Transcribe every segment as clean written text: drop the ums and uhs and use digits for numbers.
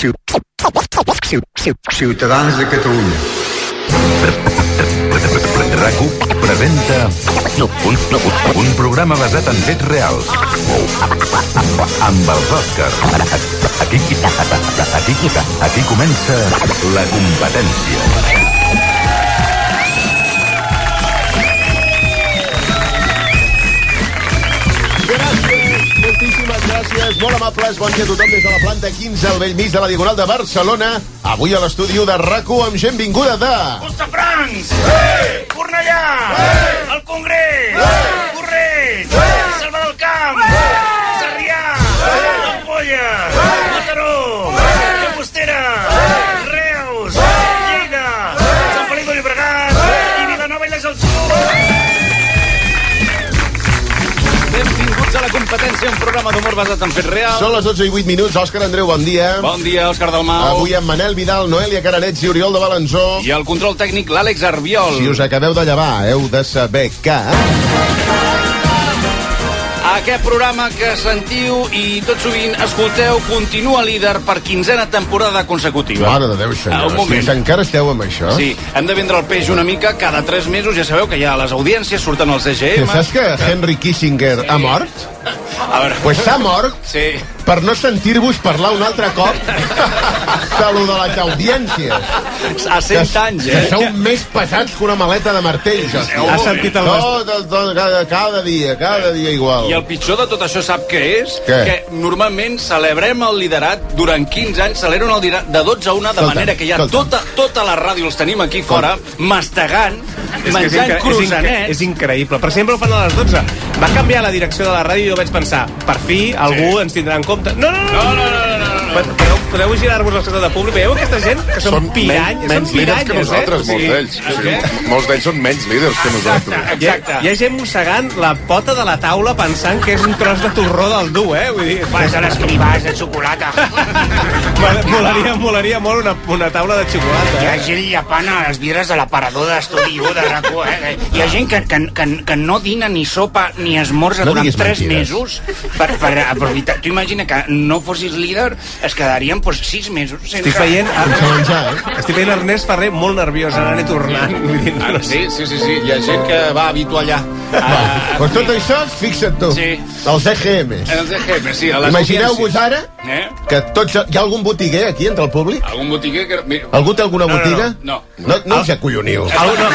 Ciutadans de Catalunya. RAC1 presenta un programa basat en fets reals amb els Oscars. Aquí comença la competència. Moltíssimes gràcies, molt amables, bon dia a tothom des de la planta 15 al bell mig de la Diagonal de Barcelona. Avui a l'estudi de RAC1 amb gent vinguda de... Hostafrancs! Cornellà! El Congrés! Corret! Selva del Camp! Sarrià! L'Ampolla! Mataró! Llagostera! Reus! Lleida! Sant Feliu de Llobregat! I Vilanova i la Geltrú! Benvinguts a la competència, un programa d'humor basat en fets reals. Són les 12 i 8 minuts. Òscar Andreu, bon dia. Bon dia, Òscar Dalmau. Avui amb Manel Vidal, Noelia Caranets i Oriol de Balanzó. I el control tècnic, l'Àlex Arbiol. Si us acabeu de llevar, heu de saber que... Aquest programa que sentiu i tot sovint escolteu continua líder per 15a temporada consecutiva. Mare de Déu, senyor. Un moment. Si encara esteu amb això? Sí, hem de vendre el peix una mica cada 3 mesos. Ja sabeu que ja les audiències surten als EGM. Saps que Henry Kissinger ha mort? A veure... Pues s'ha mort Sí. per no sentir-vos parlar un altre cop que lo de les audiències. A 100 anys, Que sou més pesats que una maleta de martells. Ha sentit el tot, cada dia igual. I el pitjor de tot això sap què és? Què? Que normalment celebrem el liderat durant 15 anys, celebren el liderat de 12 a 1, de manera que ja tota la ràdio els tenim aquí fora, mastegant, menjant croissanets. És increïble. Per sempre ho fan a les 12. Va canviar la direcció de la ràdio i jo vaig pensar, per fi algú ens tindrà en compte. No. Podeu girar-vos al sector de públic. Veieu aquesta gent que són piranyes? Menys líders que nosaltres, molts d'ells. Molts d'ells són menys líders que nosaltres. Exacte. Hi ha gent mossegant la pota de la taula pensant que és un tros de torró del dur, Vull dir... Vas a l'escrivàs de xocolata. Molaria molt una taula de xocolata, Hi ha gent llapant els vidres de l'aparador d'estudi 1 de RAC1, Hi ha gent que no dina ni sopa ni esmorza No durant diguis 3 mentides. mesos per aprofitar. Tu imagina que no fossis líder, es quedarien 6 mesos sense... Estic veient menjar, Estic veient Ernest Ferrer molt nerviós, anant i tornant. Sí. Hi ha gent que va habituar allà. Pues tot això, fixa't tu, Sí. els EGM. Els EGM, sí, a les Imagineu-vos audiències. ara que tots... Hi ha algun botiguer aquí entre el públic? Algun botiguer que... Algú té alguna botiga? No. No us acolloniu.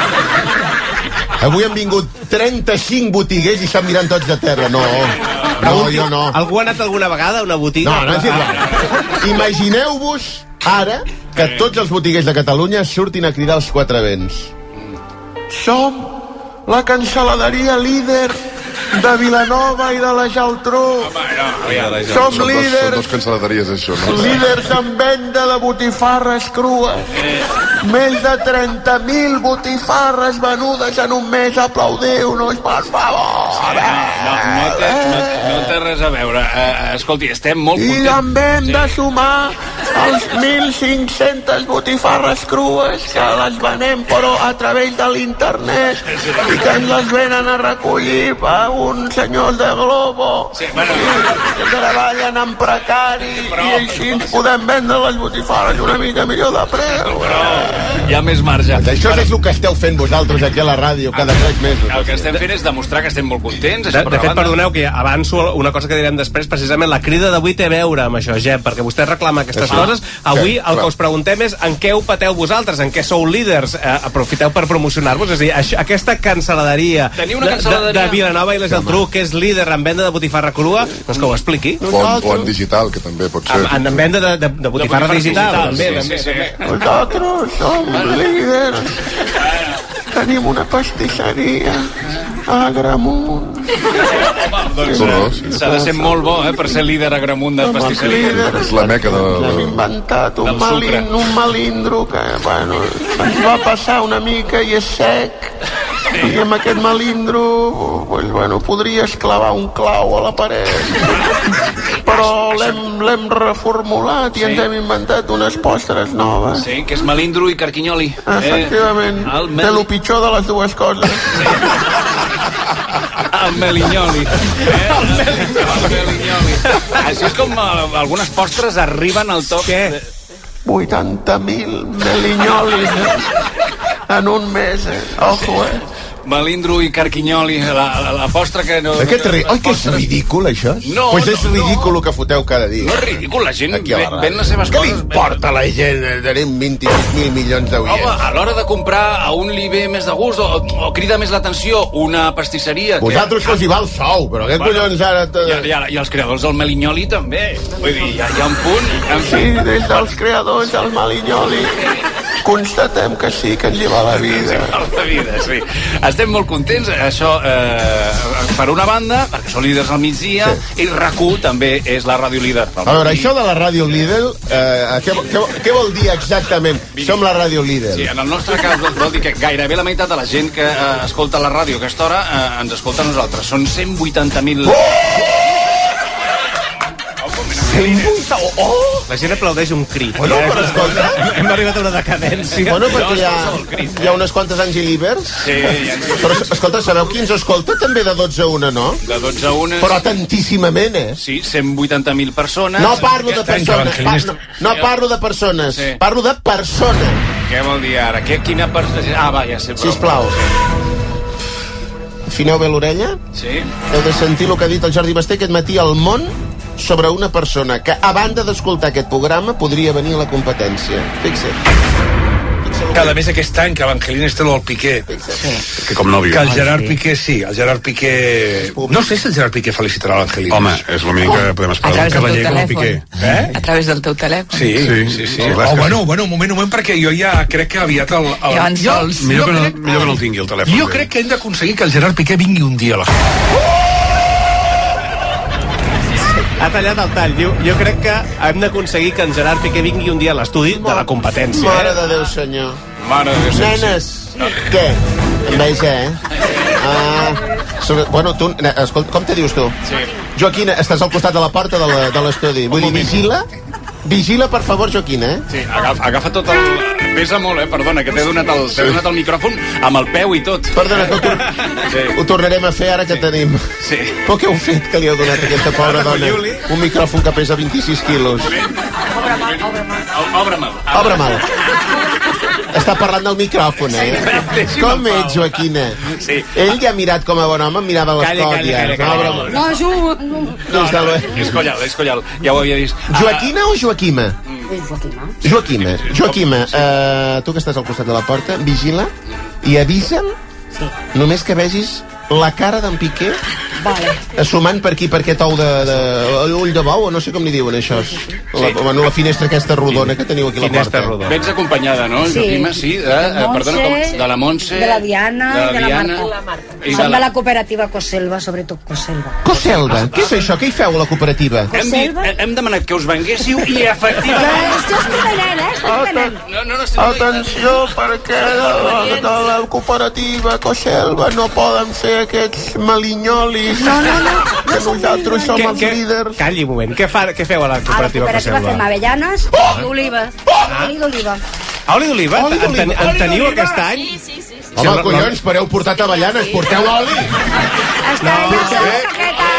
Avui han vingut 35 botiguers i estan mirant tots de terra. No, jo no. Algú ha anat alguna vegada a una botiga? No és igual. Imagineu-vos ara que tots els botiguers de Catalunya surtin a cridar els 4 vents. Som la cancel·laderia líder de Vilanova i de la Geltrú. Som Són líders, dos cancel·laderies, això, no? líders en venda de botifarres crues. Més de 30.000 botifarres venudes en un mes. Aplaudiu-nos, per favor. No té res a veure. Escolti, estem molt I contents. en hem de sumar els 1.500 botifarres crues que les venem però a través de l'internet i que ens les venen a recollir per uns senyors de Globo que treballen en precari i així ens podem vendre les botifarres una mica millor de preu. Hi ha més marge. Això és el que esteu fent vosaltres aquí a la ràdio cada 3 mesos. El que estem fent és demostrar que estem molt contents. De fet, perdoneu que avanço una cosa que direm després, precisament la crida d'avui té a veure amb això, Jep, perquè vostè reclama aquestes coses. Avui el que us preguntem és en què ho pateu vosaltres, en què sou líders, aprofiteu per promocionar-vos, és a dir, aquesta cancel·laderia de Vilanova i la Geltrú, que és líder en venda de botifarra crua, doncs que ho expliqui. O en digital, que també pot ser. En venda de botifarra digital, també. Nosaltres som líders. Tenim una pastisseria a Agramunt. S'ha de ser molt bo, per ser líder a Agramunt de pastisseria. És la meca de... Hem inventat del sucre. un melindro que, bueno, ens va passar una mica i és sec. I amb aquest melindro, bueno, podries clavar un clau a la paret. Però l'hem reformulat i ens hem inventat unes postres noves. Sí, que és melindro i carquinyoli. Efectivament, té el pitjor de les dues coses. El melinyoli. El melinyoli. Així és com algunes postres arriben al top. Què? 80.000 melinyolis en un mes, ojo, Melindro i carquinyoli, la postre que no... Oi, que és ridícul, això? No, pues és ridícul el que foteu cada dia. No és ridícul, la gent ven les seves coses... Què li importa a la gent? Tenim 26.000 milions d'oients. Home, a l'hora de comprar a un li ve més de gust o crida més l'atenció una pastisseria... Vosaltres que us hi va el sou, però què collons ara... I els creadors del melinyoli també. Vull dir, hi ha un punt... Sí, des dels creadors del melinyoli constatem que sí, que ens hi va la vida. La vida, sí. Estem molt contents, això per una banda, perquè són líders al migdia, i RAC1 també és la ràdio líder. A veure, això de la ràdio líder, què vol dir exactament? Som la ràdio líder. Sí, en el nostre cas vol dir que gairebé la meitat de la gent que escolta la ràdio a aquesta hora ens escolta a nosaltres. Són 180.000... La gent aplaudeix un crit. Bueno, però escolta... Hem arribat a una decadència. Bueno, perquè hi ha unes quantes anys i libers. Sí, però, escolta, sabeu qui ens escolta també de 12 a 1, no? De 12 a 1... Però tantíssimament, Sí, 180.000 persones. No parlo de persones. No parlo de persones. Parlo de persones. Què vol dir ara? Quina persona... Ah, va, ja sé. Sisplau. Afineu bé l'orella. Sí. Heu de sentir el que ha dit el Jordi Basté aquest matí al Món sobre una persona que, a banda d'escoltar aquest programa, podria venir a la competència. Fixa't. Cada mes aquest any que l'Angelina Estelo al Piqué, que com no viu, que el Gerard Piqué el Gerard Piqué, no sé si el Gerard Piqué felicitarà l'Angelina. Home, és el mínim que podem esperar d'un cavaller com el Piqué. A través del teu telèfon. Sí. Bueno, un moment, perquè jo ja crec que aviat millor que no el tingui el telèfon. Jo crec que hem d'aconseguir que el Gerard Piqué vingui un dia a la Ha tallat el tall. Diu, jo crec que hem d'aconseguir que en Gerard Piqué vingui un dia a l'estudi de la competència. Mare de Déu, senyor. Mare de Déu, senyor. Nenes, què? Enveja, Bueno, tu, escolta, com te dius tu? Sí. Joaquina, estàs al costat de la porta de l'estudi. Vull dir, vigila, per favor, Joaquina, Sí, agafa tot el... Pesa molt, perdona, que t'he donat el micròfon amb el peu i tot. Perdona, que ho tornarem a fer ara que tenim. Sí. Però què heu fet que li heu donat a aquesta pobra dona? Un micròfon que pesa 26 quilos. Obre mal. Està parlant del micròfon, Com ets, Joaquina? Sí. Ell ja ha mirat com a bon home, mirava les còdies. No, És Collal, ja ho havia vist. Joaquina o Joaquima? Joaquima. Joaquima, tu que estàs al costat de la porta, vigila i avisa'm només que vegis la cara d'en Piqué assumant per aquí, per aquest ou ull de bou, o no sé com li diuen això. La finestra aquesta rodona que teniu aquí a la porta. Vens acompanyada, no, Joaquima? Sí, de la Montse, de la Diana i de la Marta. Som de la cooperativa Coselva, sobretot Coselva. Coselva? Què és això? Què hi feu a la cooperativa? Hem demanat que us venguéssiu i efectivament... Estic venent, Atenció, perquè de la cooperativa Coselva no poden fer aquests malinyolis. No. Que nosaltres som els líders. Calli un moment, què feu a la cooperativa Coselva? fem avellanes i olives. Oli d'oliva. Oli d'oliva? En teniu aquest any? Sí. Home, collons, però heu portat avellanes, porteu oli. Està en la saqueta.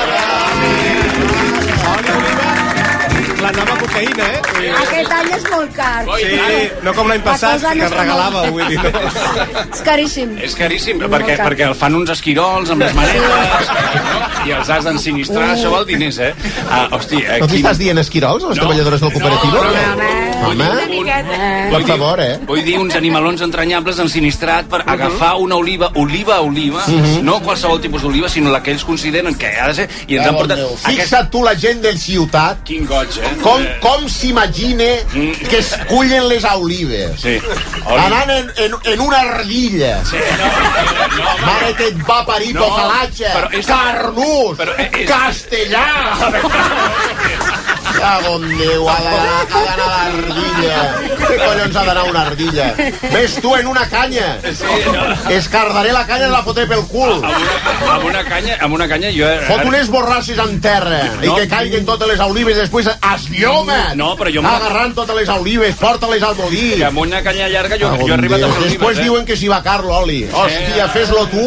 La nova cocaïna, Aquest any és molt car. Sí, no com l'any passat, que es regalava, vull dir. És caríssim. És caríssim, perquè el fan uns esquirols amb les manetes, i els has d'ensinistrar, això val diners, Hosti, no t'hi estàs dient esquirols, a les treballadores de la cooperativa? Home, per favor, Vull dir uns animalons entranyables ensinistrat per agafar una oliva, no qualsevol tipus d'oliva, sinó la que ells consideren que ha de ser, i ens han portat... Fixa't tu la gent del ciutat. Quin goig, Com s'imagina que es cullen les olives? Sí. Anant en una ardilla. Sí, Mare que et va parir tocalatge. Carnús. Castellà. Cago en Déu, ha d'anar l'ardilla. Què collons ha d'anar una ardilla? Ves tu en una canya. Escardaré la canya i la fotré pel cul. Amb una canya jo... Fot unes borrasses en terra i que caiguen totes les olives després esbioma. No, però jo... Agarrant totes les olives, porta-les al molí. Que amb una canya llarga jo he arribat a fer olives. Després diuen que s'hi va car l'oli. Hòstia, fes-lo tu.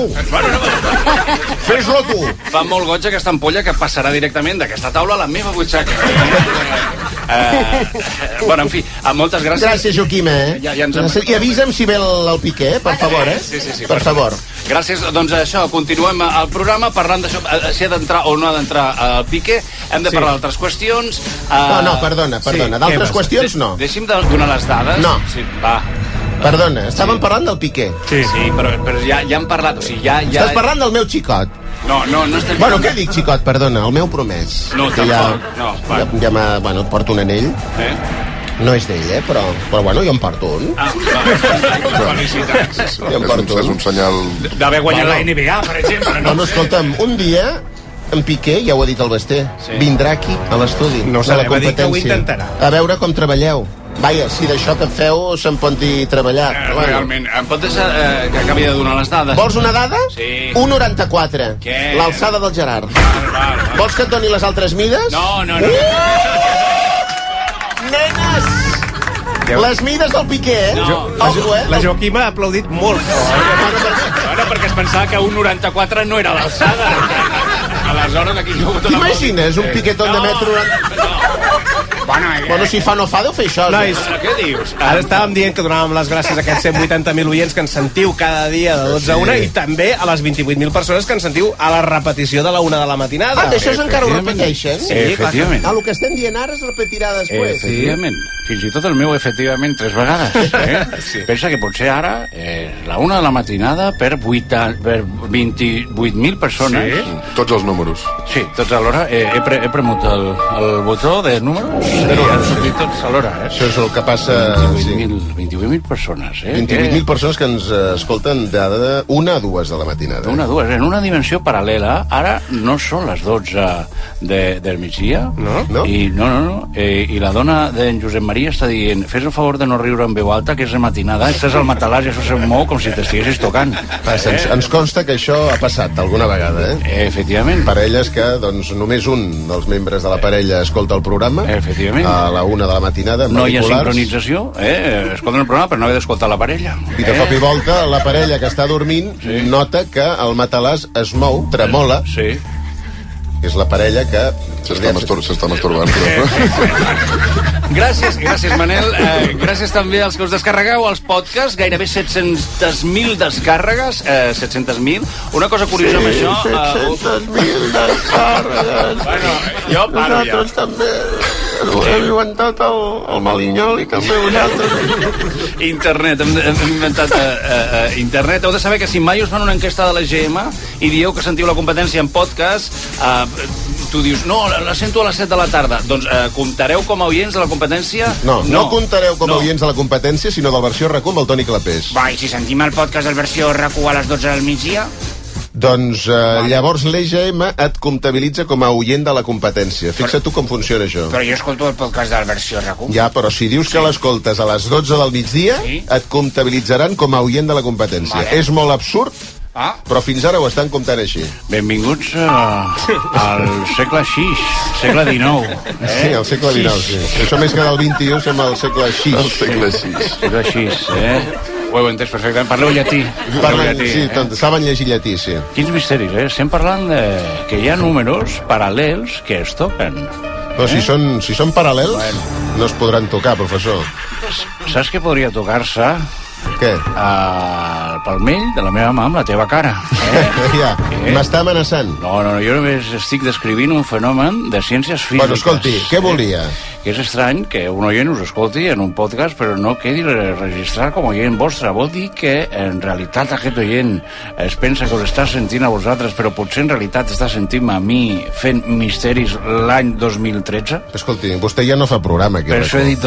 Fes-lo tu. Fa molt goig aquesta ampolla que passarà directament d'aquesta taula a la meva butxaca. Bueno, en fi, moltes gràcies. Gràcies, Joaquim, I avisa'm si ve el Piqué, per favor, Sí, per favor. Gràcies, doncs això, continuem el programa parlant d'això, si ha d'entrar o no ha d'entrar el Piqué, hem de parlar d'altres qüestions. No, perdona, d'altres qüestions no. Deixi'm donar les dades. No. Sí, va. Perdona, estàvem parlant del Piqué. Sí, però ja hem parlat, o sigui, ja... Estàs parlant del meu xicot. No estem... Bueno, què dic, xicot? Perdona, el meu promès. No, tampoc, no. Ja et porto un anell. No és d'ell, però bueno, jo en porto un. Felicitats. És un senyal... D'haver guanyat la NBA, per exemple. No, escolta'm, un dia en Piqué, ja ho ha dit el Basté, vindrà aquí a l'estudi de la competència a veure com treballeu. Vaja, si d'això que feu se'n pot dir treballar. Realment, em pot deixar que acabi de donar les dades? Vols una dada? Sí. 1,94. Què? L'alçada del Gerard. Vols que et doni les altres mides? No. Nenes! Les mides del Piqué, La Joaquima ha aplaudit molt fort. Bueno, perquè es pensava que 1,94 no era l'alçada. Aleshores, aquí... T'imagines un piquetón de metro... Bueno, si fa no fa, deu fer això. Nois, què dius? Ara estàvem dient que donàvem les gràcies a aquests 180.000 oients que ens sentiu cada dia de 12 a 1 i també a les 28.000 persones que ens sentiu a la repetició de la 1 de la matinada. D'això encara ho repeteixen? Sí, efectivament. El que estem dient ara es repetirà després. Efectivament. Fins i tot el meu efectivament 3 vegades. Pensa que potser ara la 1 de la matinada per 28.000 persones. Tots els números. Sí, tots alhora. He premut el botó de números. Han sortit tots alhora, Això és el que passa... 28.000 persones, 28.000 persones que ens escolten de 1 a 2 de la matinada. 1 a 2, en una dimensió paral·lela. Ara no són les 12 del migdia. No? I I la dona d'en Josep Maria està dient: fes el favor de no riure en veu alta, que és de matinada, estàs al matalàs i això se'n mou com si t'estiguessis tocant. Ens consta que això ha passat alguna vegada, Efectivament. Parelles que, doncs, només un dels membres de la parella escolta el programa. Efectivament. A la 1 de la matinada, no hi ha sincronització, escolten el programa però no he d'escoltar la parella. I de cop i volta la parella que està dormint nota que el matalàs es mou, tremola. Sí. És la parella que... S'està masturbant. Gràcies, Manel. Gràcies també als que us descarregueu els podcasts, gairebé 700.000 descàrregues. 700.000. Una cosa curiosa amb això... 700.000 descàrregues. Bueno, jo paro ja. Nosaltres també hem inventat el Malinyol i també vosaltres. Internet, hem inventat internet. Heu de saber que si mai us fan una enquesta de la GM i dieu que sentiu la competència en podcast, tu dius, no, la sento a les 7 de la tarda. Doncs comptareu com a oients de la competència? No comptareu com a oients de la competència, sinó del versió RAC1 amb el Toni Clapés. Va, i si sentim el podcast del versió RAC1 a les 12 del migdia? Doncs llavors l'EGM et comptabilitza com a oient de la competència. Fixa't tu com funciona això. Però jo escolto el podcast de la versió RAC1. Ja, però si dius que l'escoltes a les 12 del migdia, et comptabilitzaran com a oient de la competència. És molt absurd, però fins ara ho estan comptant així. Benvinguts al segle VI, segle XIX. Sí, al segle XIX, sí. Això més que del XXI som al segle VI. El segle VI. Segle VI, Ho heu entès perfectament. Parleu llatí. Sí, saben llegir llatí, sí. Quins misteris, Estem parlant que hi ha números paral·lels que es toquen. Però si són paral·lels, no es podran tocar, professor. Saps què podria tocar-se? Què? El palmell de la meva mà amb la teva cara. Ja, m'està amenaçant. No, jo només estic descrivint un fenomen de ciències físiques. Bueno, escolti, què volia? Que és estrany que un oient us escolti en un podcast però no quedi registrat com a oient vostre. Vol dir que en realitat aquest oient es pensa que us està sentint a vosaltres, però potser en realitat està sentint a mi fent misteris l'any 2013? Escolti, vostè ja no fa programa aquí. Per això he dit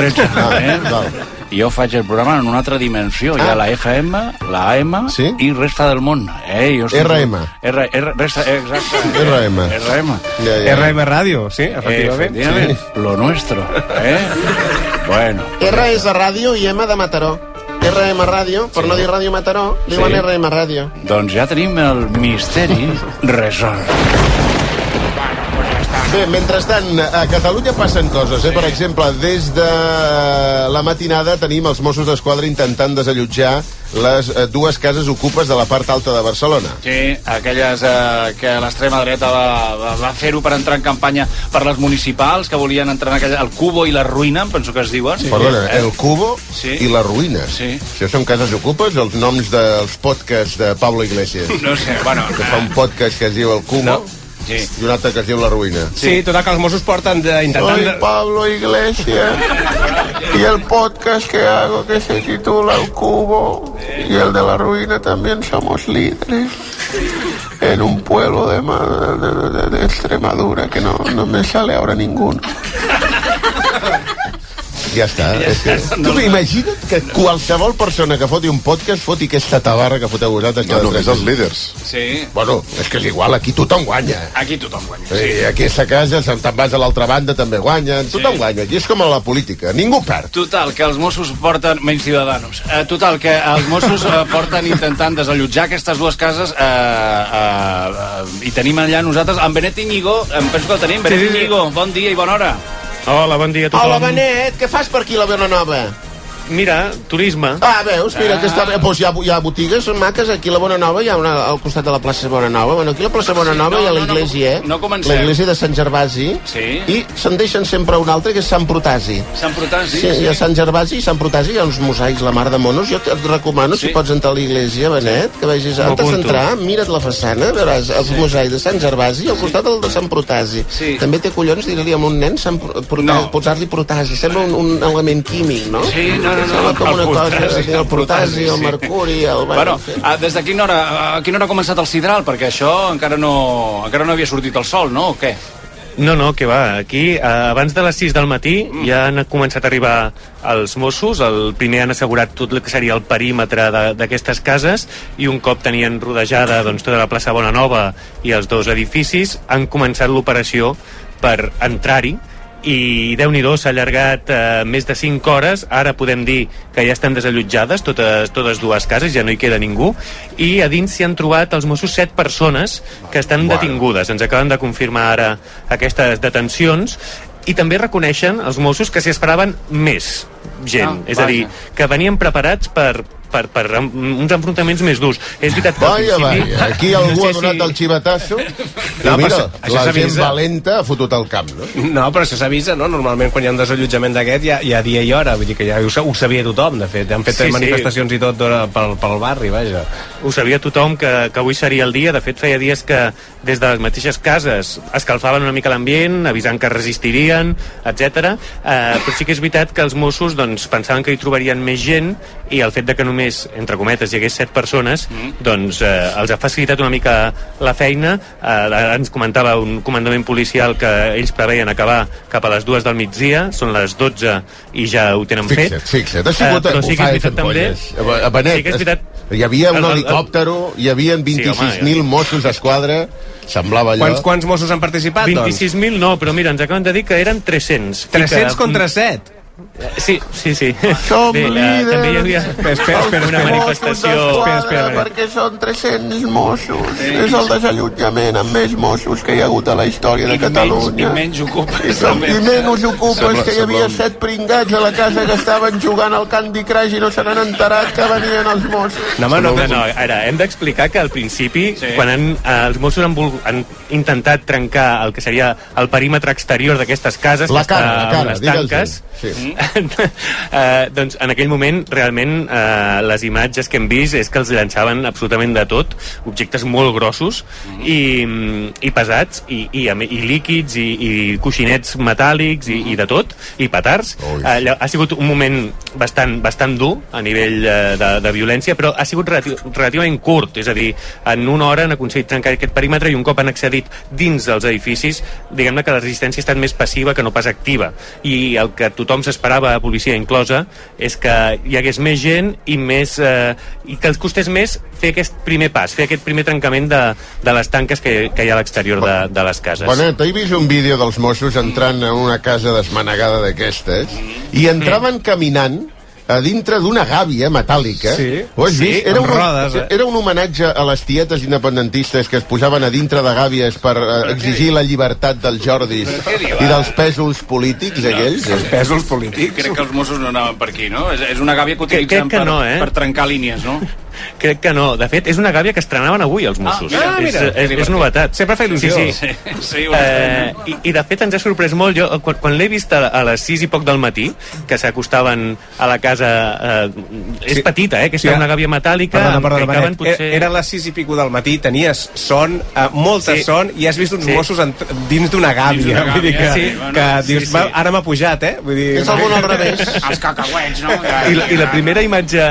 2013. Jo faig el programa en una altra dimensió. Hi ha la FM, la AM i resta del món. RM. Exacte. RM. RM Ràdio, sí, efectivament. Lo nuestro, Bueno. R és de ràdio i M de Mataró. RM Ràdio, per no dir Ràdio Mataró, diuen RM Ràdio. Doncs ja tenim el misteri resolt. Bé, mentrestant, a Catalunya passen coses, Per exemple, des de la matinada tenim els Mossos d'Esquadra intentant desallotjar les dues cases ocupes de la part alta de Barcelona. Sí, aquelles que l'extrema dreta va fer-ho per entrar en campanya per les municipals, que volien entrar en aquella... El Cubo i la Ruïna, penso que es diuen. Sí. Perdona, el Cubo i la Ruïna. Sí. Això són cases ocupes, els noms dels podcasts de Pablo Iglesias. No sé, bueno... Que fa un podcast que es diu el Cubo. No. Sí. I un altre que es diu La Ruïna. Sí, total, que els Mossos porten intentant... Soy Pablo Iglesias y el podcast que hago que se titula El Cubo y el de La Ruïna también somos líderes en un pueblo de Extremadura que no me sale ahora ninguno. Ja està. Tu imagina't que qualsevol persona que foti un podcast foti aquesta tabarra que foteu vosaltres. No, només els líders. Sí. Bueno, és que és igual, aquí tothom guanya. Aquí tothom guanya. Sí. Aquí a aquesta casa, te'n vas a l'altra banda, també guanyen. Tothom guanya. Aquí és com a la política. Ningú perd. Total, que els Mossos porten... Menys Ciudadanos. Total, que els Mossos porten intentant desallotjar aquestes dues cases i tenim allà nosaltres en Benet Íñigo, em penso que el tenim. Benet Íñigo, bon dia i bona hora. Hola, bon dia a tothom. Hola, Benet, què fas per aquí a la Bonanova? Mira, turisme. Ah, veus? Mira, que està bé. Pues hi ha botigues, són maques. Aquí a la Bonanova hi ha una al costat de la plaça Bonanova. Bueno, aquí a la plaça Bonanova hi ha l'església, No comencem. L'església de Sant Gervasi. Sí. I se'n deixen sempre un altre, que és Sant Protasi. Sant Protasi? Sí, hi ha Sant Gervasi i Sant Protasi, hi ha uns mosaics, la mar de monos. Jo et recomano, si pots entrar a l'església, Benet, que vegis, antes d'entrar, mira't la façana, veuràs els mosaics de Sant Gervasi i al costat el de Sant Protasi. Sí. També té collons dir-li a un nen posar-li Protasi. Sembla un element químic, no? Sí, no. Sembla com una el Protasi, el Mercuri, el... Bueno, des de quina hora ha començat el sidral? Perquè això encara no havia sortit el sol, no? O què? No, que va. Aquí, abans de les 6 del matí, ja han començat a arribar els Mossos. El primer han assegurat tot el que seria el perímetre d'aquestes cases i un cop tenien rodejada tota la plaça Bonanova i els dos edificis, han començat l'operació per entrar-hi. I Déu-n'hi-do, s'ha allargat més de 5 hores. Ara podem dir que ja estan desallotjades totes dues cases, ja no hi queda ningú, i a dins s'hi han trobat els Mossos 7 persones que estan detingudes. Ens acaben de confirmar ara aquestes detencions i també reconeixen els Mossos que s'hi esperaven més gent, és a dir, que venien preparats per uns enfrontaments més durs. És veritat que Vaja, aquí algú ha donat el xivatasso i mira, la gent valenta ha fotut el camp, no? No, però això s'avisa, no? Normalment quan hi ha un desallotjament d'aquest hi ha dia i hora, vull dir que ja ho sabia tothom, de fet. Han fet manifestacions i tot pel barri, vaja. Ho sabia tothom que avui seria el dia. De fet, feia dies que des de les mateixes cases escalfaven una mica l'ambient, avisant que resistirien, etc. Però sí que és veritat que els Mossos pensaven que hi trobarien més gent i el fet de que només, entre cometes, hi hagués 7 persones, els ha facilitat una mica la feina. Ens comentava un comandament policial que ells preveien acabar cap a les 2 del migdia, són les 12 i ja ho tenen fet. Fixa't, ha sigut però sí que és veritat també... Benet, sí que és veritat... hi havia un helicòptero, hi havia 26.000 Mossos d'Esquadra, semblava allò... Quants Mossos han participat, 26.000 no, però mira, ens acaben de dir que eren 300. 300 contra 7? Sí. Som líders. També hi havia una manifestació... Perquè són 300 Mossos. És el desallotjament amb més Mossos que hi ha hagut a la història de Catalunya. I menys ocupes. I menys ocupes, que hi havia 7 pringats a la casa que estaven jugant al Candy Crush i no se n'han enterat que venien els Mossos. No, ara, hem d'explicar que al principi, quan els Mossos han intentat trencar el que seria el perímetre exterior d'aquestes cases, la cara, les tanques, doncs en aquell moment realment les imatges que hem vist és que els llançaven absolutament de tot, objectes molt grossos i pesats i líquids i coixinets metàl·lics i de tot, i petards. Ha sigut un moment bastant dur a nivell de violència, però ha sigut relativament curt, és a dir, en una hora han aconseguit trencar aquest perímetre i un cop han accedit dins dels edificis, diguem-ne que la resistència ha estat més passiva que no pas activa, i el que tothom s'esperava, policia inclosa, és que hi hagués més gent i que els costés més fer aquest primer pas, fer aquest primer trencament de les tanques que hi ha a l'exterior de les cases. Bonet, he vist un vídeo dels Mossos entrant en una casa desmanegada d'aquestes i entraven caminant a dintre d'una gàbia metàl·lica. Sí, ho has vist? amb rodes. Era un homenatge a les tietes independentistes que es posaven a dintre de gàbies per exigir la llibertat dels Jordis i dels pèsols polítics, aquells. Els pèsols polítics. Crec que els Mossos no anaven per aquí, no? És una gàbia que utilitzen per trencar línies, no? Crec que no. De fet, és una gàbia que estrenaven avui els Mossos. És novetat. Sempre fa il·lusió. Sí. I de fet ens ha sorprès molt. Jo, quan l'he vist a les 6 i poc del matí, que s'acostaven a la casa... És petita, que és una gàbia metàl·lica. Perdona, era a les 6 i pico del matí, tenies son, molta son, i has vist uns Mossos dins d'una gàbia. Vull dir que dius, ara m'ha pujat, és el món al revés. Els cacauets, no? I la primera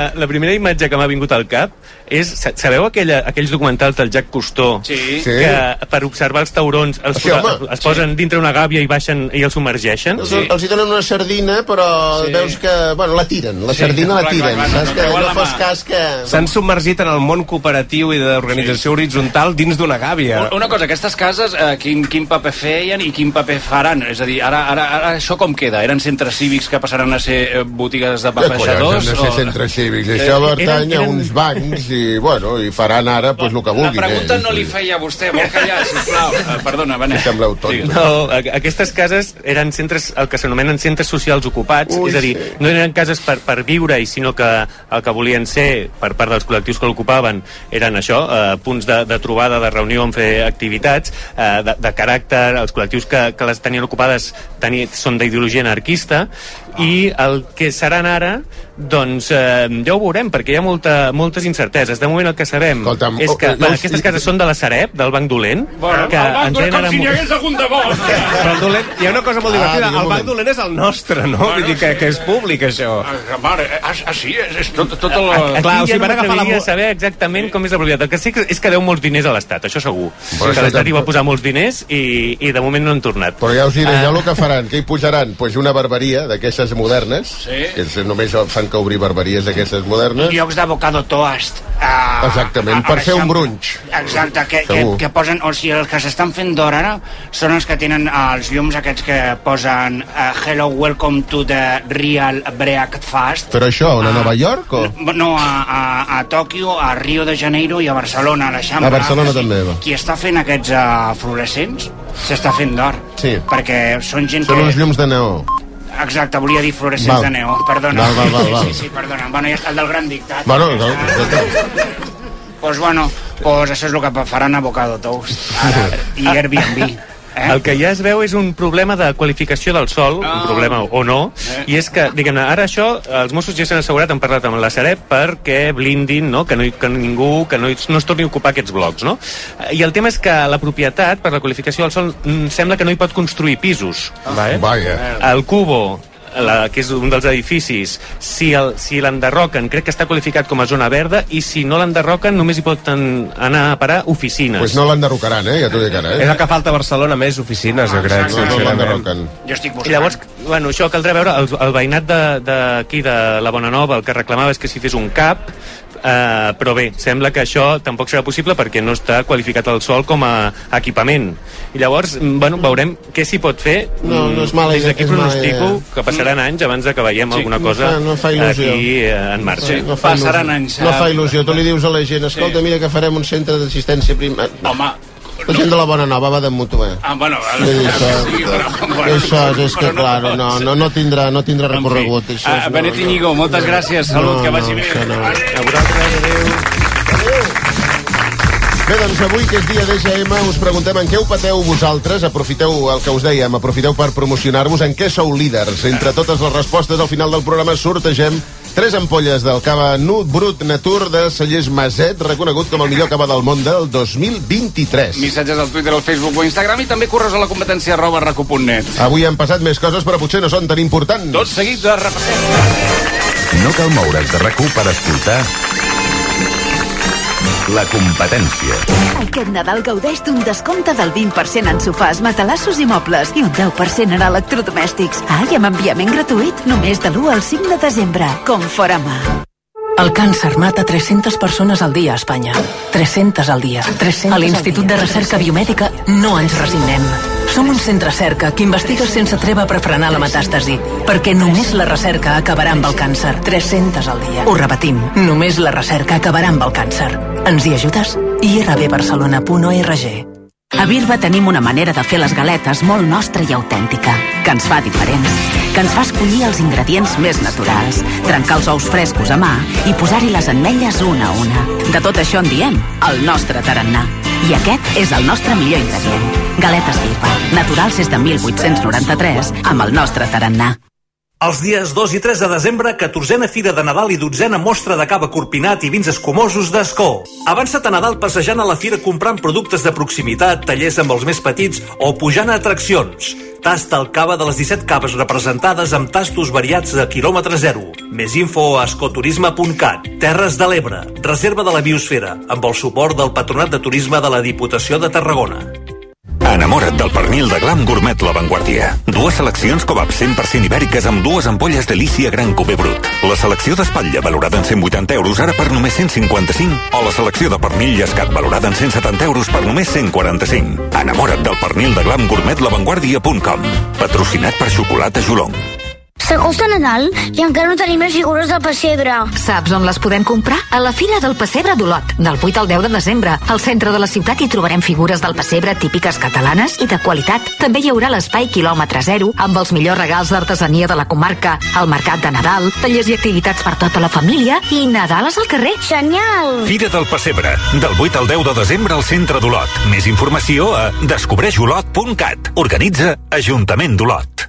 imatge que m'ha vingut al cap és, sabeu aquells documentals del Jacques Cousteau que per observar els taurons es posen dintre una gàbia i baixen i els submergeixen? Els hi donen una sardina, però veus que, bueno, la tiren, la sardina la tiren, saps? Que no fos cas que... S'han submergit en el món cooperatiu i d'organització horitzontal dins d'una gàbia. Una cosa, aquestes cases, quin paper feien i quin paper faran? És a dir, ara això com queda? Eren centres cívics que passaran a ser botigues de papejadors? No sé, centres cívics, això pertany a uns bancs i, bueno, i faran ara pues, el que vulguin. La pregunta no li feia a vostè, vol callar, sisplau. Perdona, Benet. Sembleu tontos. No, aquestes cases eren centres, el que s'anomenen centres socials ocupats, és a dir, no eren cases per viure-hi, sinó que el que volien ser, per part dels col·lectius que l'ocupaven, eren això, punts de trobada, de reunió, on fer activitats, de caràcter, els col·lectius que les tenien ocupades són d'ideologia anarquista, i el que seran ara, doncs ja ho veurem, perquè hi ha moltes incerteses. De moment el que sabem és que aquestes cases són de la Sareb, del Banc Dolent, que el Banc Dolent com si n'hi hagués algun de bo. Però el Dolent, hi ha una cosa molt divertida, el Banc Dolent és el nostre, no? Vull dir que és públic, això. Mare, sí, és tot el... Aquí ja no m'atreviria a saber exactament com és la propietat. El que sé és que deu molts diners a l'Estat, això segur. Que l'Estat hi va posar molts diners i de moment no han tornat. Però ja us diré, ja el que faran, que hi posaran pues, una barberia d'aquestes modernes, que només fan que obrir barberies d'aquestes modernes. Llocs d'abocado toast. Exactament, per fer un brunch. Exacte, que posen, o sigui, els que s'estan fent d'hora ara són els que tenen els llums aquests que posen Hello, welcome to the real breakfast. Però això, a Nova York o...? No, a Tòquio, a Rio de Janeiro i a Barcelona, a l'Eixample. A Barcelona també. Qui està fent aquests fluorescents s'està fent d'or. Sí. Perquè són gent Són uns llums de neó. Exacte, volia dir fluorescents de neó, perdona. Val. Sí, perdona. Bueno, ja està el del gran dictat. Bueno, Doncs això és el que faran a Bocado Toast i Airbnb. El que ja es veu és un problema de qualificació del sòl, un problema o no, i és que, diguem-ne, ara això, els Mossos ja s'han assegurat, han parlat amb la Sareb perquè blindin, no?, que ningú no es torni a ocupar aquests blocs, no? I el tema és que la propietat, per la qualificació del sòl, sembla que no hi pot construir pisos. El Cubo, que és un dels edificis, si l'enderroquen, crec que està qualificat com a zona verda, i si no l'enderroquen només hi poden anar a parar oficines. Pues no l'enderrocaran, ja t'ho dic ara. És el que falta a Barcelona, més oficines, jo crec. No l'enderroquen. Jo estic buscant. I llavors, bueno, això caldrà veure, el veïnat d'aquí, de la Bonanova, el que reclamava és que s'hi fes un CAP, però bé, sembla que això tampoc serà possible perquè no està qualificat el sòl com a equipament. I llavors, bueno, veurem què s'hi pot fer. No és mala idea. Des d'aquí pronostico que passaran anys abans de que veiem alguna cosa aquí en marxa. Passaran anys. No fa il·lusió. Tu li dius a la gent, escolta, mira que farem un centre d'assistència primària. Home, la gent de la Bonanova va de mútua. Bueno, això és que, clar, no tindrà recorregut. Benet Iñigo, moltes gràcies. Salut, que vagi bé. A vosaltres, adéu. Bé, doncs avui, que és dia d'EGM, us preguntem en què ho pateu vosaltres. Aprofiteu el que us dèiem, aprofiteu per promocionar-vos. En què sou líders? Entre totes les respostes, al final del programa sortegem 3 ampolles del cava Nut Brut Natur de Cellers Maset, reconegut com el millor cava del món del 2023. Missatges al Twitter, al Facebook o Instagram, i també correus a la competència @raco.net. Avui han passat més coses, però potser no són tan importants. Tot seguit de repassem. No cal moure's de RAC1 per escoltar La Competència. Aquest Nadal gaudeix d'un descompte del 20% en sofàs, matalassos i mobles i un 10% en electrodomèstics. I amb enviament gratuït només de l'1 al 5 de desembre. Conforama. El càncer mata 300 persones al dia a Espanya. 300 al dia. A l'Institut de Recerca Biomèdica no ens resignem. Som un centre cerca que investiga sense treva per frenar la metàstasi, perquè només la recerca acabarà amb el càncer. 300 al dia. Ho repetim, només la recerca acabarà amb el càncer. Ens hi ajudes? irbbarcelona.org. A Birba tenim una manera de fer les galetes molt nostra i autèntica, que ens fa diferents, que ens fa escollir els ingredients més naturals, trencar els ous frescos a mà i posar-hi les ametlles una a una. De tot això en diem el nostre tarannà. I aquest és el nostre millor ingredient. Galetes Birba, naturals des de 1893, amb el nostre tarannà. Els dies 2 i 3 de desembre, 14a Fira de Nadal i 12a Mostra de Cava Corpinat i Vins Escumosos d'Ascó. Avança't a Nadal passejant a la fira comprant productes de proximitat, tallers amb els més petits o pujant a atraccions. Tasta el cava de les 17 caves representades amb tastos variats de quilòmetre zero. Més info a escoturisme.cat. Terres de l'Ebre. Reserva de la biosfera, amb el suport del Patronat de Turisme de la Diputació de Tarragona. Enamora't del pernil de Glam Gourmet La Vanguardia. 2 seleccions Cobab 100% ibèriques amb 2 ampolles Delícia Gran Cubé Brut. La selecció d'espatlla valorada en 180 euros ara per només 155 o la selecció de pernil llescat valorada en 170 euros per només 145. Enamora't del pernil de Glam Gourmet Lavanguardia.com. Patrocinat per Xocolata Jolong. S'acosta Nadal i encara no tenim les figures del pessebre. Saps on les podem comprar? A la Fira del Pessebre d'Olot, del 8 al 10 de desembre. Al centre de la ciutat hi trobarem figures del pessebre típiques catalanes i de qualitat. També hi haurà l'espai quilòmetre zero, amb els millors regals d'artesania de la comarca, el mercat de Nadal, tallers i activitats per tota la família i Nadales al carrer. Genial! Fira del Pessebre, del 8 al 10 de desembre al centre d'Olot. Més informació a descobreixolot.cat. Organitza Ajuntament d'Olot.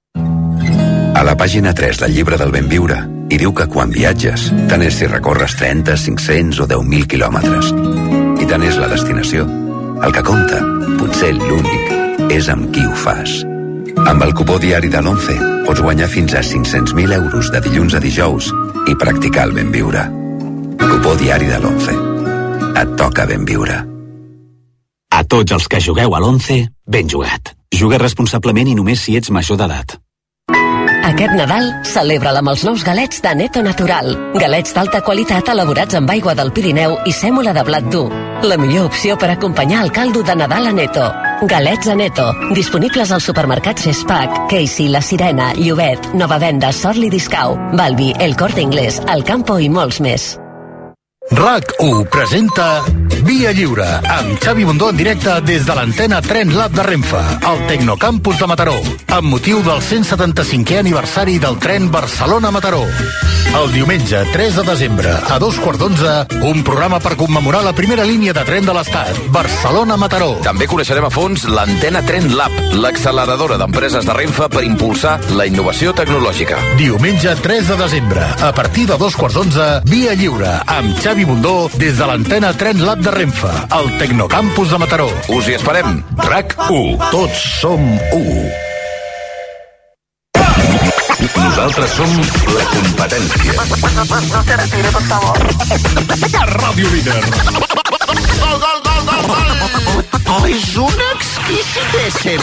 A la pàgina 3 del llibre del ben viure hi diu que quan viatges, tant és si recorres 30, 500 o 10.000 quilòmetres. I tant és la destinació. El que compta, potser l'únic, és amb qui ho fas. Amb el cupó diari de l'11 pots guanyar fins a 500.000 euros de dilluns a dijous i practicar el ben viure. Cupó diari de l'11. Et toca ben viure. A tots els que jugueu a l'11, ben jugat. Juga responsablement i només si ets major d'edat. Aquest Nadal, celebra-la amb els nous galets de Neto Natural. Galets d'alta qualitat elaborats amb aigua del Pirineu i sèmola de blat dur. La millor opció per acompanyar el caldo de Nadal a Neto. Galets a Neto, disponibles als supermercats Gespac, Casey, La Sirena, Llobet, Nova Venda, Sorli Discau, Balbi, El Corte Inglés, El Campo i molts més. RAC1 presenta Via Lliure, amb Xavi Bundó en directe des de l'antena Tren Lab de Renfe, al Tecnocampus de Mataró, amb motiu del 175è aniversari del tren Barcelona-Mataró. El diumenge 3 de desembre, a 2:15, un programa per commemorar la primera línia de tren de l'Estat, Barcelona-Mataró. També coneixerem a fons l'Antena Tren Lab, l'acceleradora d'empreses de Renfe per impulsar la innovació tecnològica. Diumenge 3 de desembre, a partir de 2:15, Via Lliure, amb Xavi Bundó des de l'antena Tren Lab de Renfe, al Tecnocampus de Mataró. Us hi esperem. RAC1. Tots som u. Nosaltres som la competència. No te retires, por favor. Ràdio Líder. Gol, gol, gol, gol, gol. Oh, és un exquisitéssim.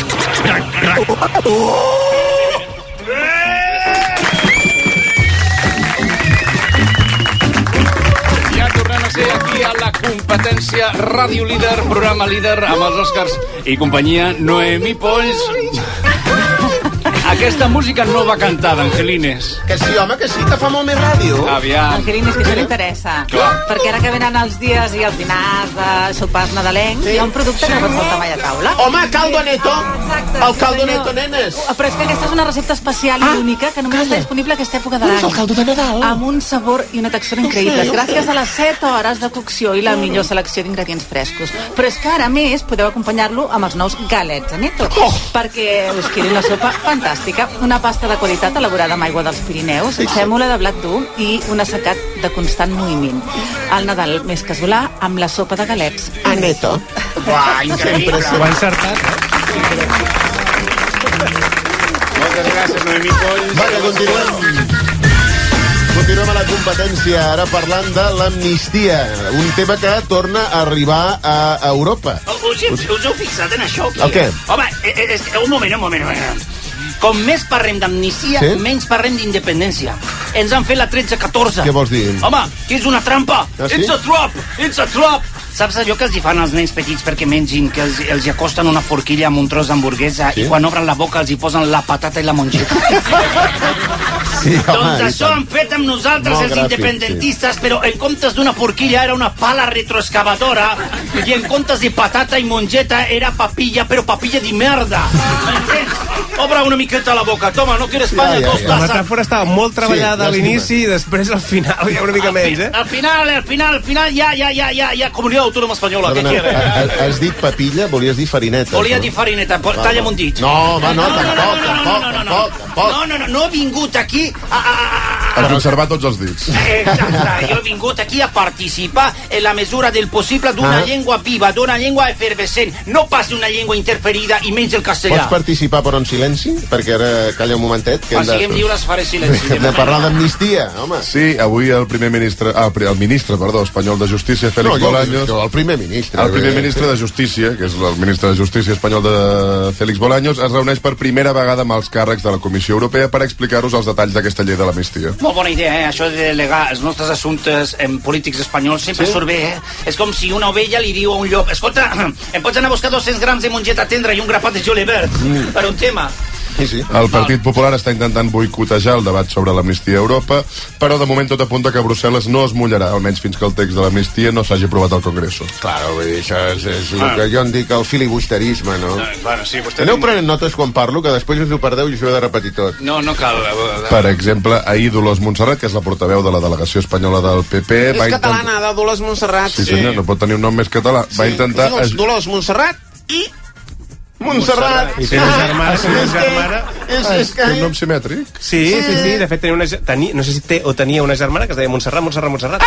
Ja tornem a ser aquí a la competència Ràdio Líder, programa líder amb els Oscars i companyia. Noemí Polls. Aquesta música no va cantada, Angelines. Que sí, home, que sí, que fa molt més ràdio. Aviam. Angelines, que això l'interessa. Perquè ara que venen els dies i els dinars de sopars nadalencs, hi ha un producte que no pot faltar mai a taula. Home, caldo neto. El caldo neto, nenes. Però és que aquesta és una recepta especial i única que només està disponible a aquesta època de l'any. El caldo de Nadal. Amb un sabor i una textura increïbles, gràcies a les 7 hores de cocció i la millor selecció d'ingredients frescos. Però és que ara, a més, podeu acompanyar-lo amb els nous galets a Neto, perquè us quedi una sopa fantàstica. Una pasta de qualitat elaborada amb aigua dels Pirineus, sèmola de blat dur i un assecat de constant moviment. El Nadal més casolà amb la sopa de galets a Neto. Uah, increïble. Ho ha encertat, Moltes gràcies, Noemí Polls. Vaja, continuem. Continuem a la competència, ara parlant de l'amnistia, un tema que torna a arribar a Europa. Us heu fixat en això? El què? Home, un moment. Com més parlem d'amnistia, menys parlem d'independència. Ens han fet la 13-14. Què vols dir? Home, que és una trampa. Ah, sí? It's a trap. Saps allò que els hi fan als nens petits perquè mengin, que els hi acosten una forquilla amb un tros d'hamburguesa i quan obren la boca els hi posen la patata i la mongeta? Doncs això han fet amb nosaltres els independentistes, però en comptes d'una forquilla era una pala retroexcavadora i en comptes de patata i mongeta era papilla, però papilla de merda. M'entens? Obre una miqueta la boca, toma, no quieres España, dos La tazas. metàfora estava molt treballada a l'inici i després al final ja una mica menys, Al final ja Comunitat Autònoma Espanyola, què quieres? Has dit papilla, volies dir farineta. Volia dir farineta, talla'm un dit. No, home, no, tampoc. No he vingut aquí A conservar tots els dits. Exacte, jo he vingut aquí a participar en la mesura del possible d'una llengua viva, d'una llengua efervescent, no pas d'una llengua interferida i menys el castellà. Pots participar però en silenci? Perquè ara, calla un momentet. Quan siguem lliures faré silenci. Hem de parlar d'amnistia, home. Sí, avui el ministre espanyol de Justícia, Félix Bolaños... El primer ministre. El primer ministre de Justícia, que és el ministre de Justícia espanyol de Félix Bolaños, es reuneix per primera vegada amb els càrrecs de la Comissió Europea per explicar-nos els detalls d'aquesta llei de l'amnistia. Molt bona idea, això de delegar els nostres assumptes en polítics espanyols sempre surt bé, És com si una ovella li diu a un llop: escolta, em pots anar a buscar 200 grams de mongeta tendra i un grapat de julivert per un tema? Sí. El Partit Popular està intentant boicotejar el debat sobre l'amnistia a Europa, però de moment tot apunta que Brussel·les no es mullarà, almenys fins que el text de l'amnistia no s'hagi aprovat al Congreso. Claro, vull dir, això és el que jo en dic el filibusterisme, no? Bueno, sí, vostè... Aneu prenent notes quan parlo, que després us ho perdeu i us ho he de repetir tot. No cal... Per exemple, ahir Dolors Montserrat, que és la portaveu de la delegació espanyola del PP... És catalana, de Dolors Montserrat. Sí, senyor, no pot tenir un nom més català. Va intentar... Dolors Montserrat i... Montserrat. I té una germana. És que... Té un nom simètric? Sí. De fet, no sé si té o tenia una germana que es deia Montserrat.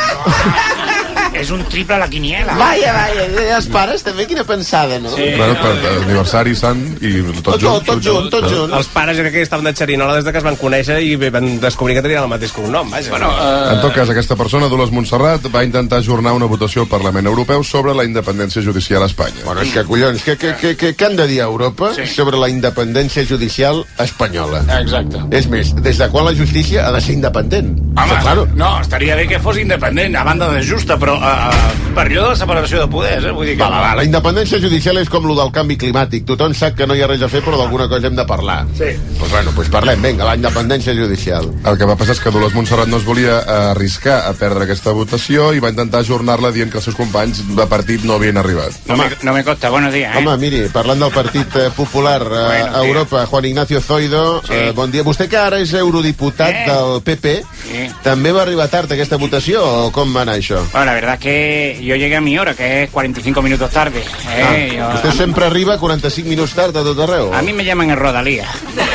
És un triple a la quiniela. Vaja, els pares també, quina pensada, no? Sí. Bueno, per aniversari, sant i tot junt. Els pares jo crec que estaven de xerinola des de que es van conèixer i van descobrir que tenien el mateix cognom, vaja. Bueno, en tot cas, aquesta persona, Dolors Montserrat, va intentar ajornar una votació al Parlament Europeu sobre la independència judicial a Espanya. Bueno, és que, collons, què han de dir a Europa sobre la independència judicial espanyola? Exacte. És més, des de quan la justícia ha de ser independent? Home, claro. No, estaria bé que fos independent, a banda de justa, però per allò de la separació de poders, vull dir que... La independència judicial és com lo del canvi climàtic. Tothom sap que no hi ha res a fer, però d'alguna cosa hem de parlar. Sí. Pues parlem, vinga, la independència judicial. El que va passar és que Dolors Montserrat no es volia arriscar a perdre aquesta votació i va intentar ajornar-la dient que els seus companys de partit no havien arribat. No me consta, buenos días, Home, miri, parlant del Partit Popular a Europa, Juan Ignacio Zoido, bon dia. Vostè que ara és eurodiputat del PP, també va arribar tard a aquesta votació o com va anar això? Bueno, la verdad es que yo llegué a mi hora, que es 45 minutos tarde. Usted siempre arriba 45 minutos tarde a tot arreu. A mí me llaman el Rodalía.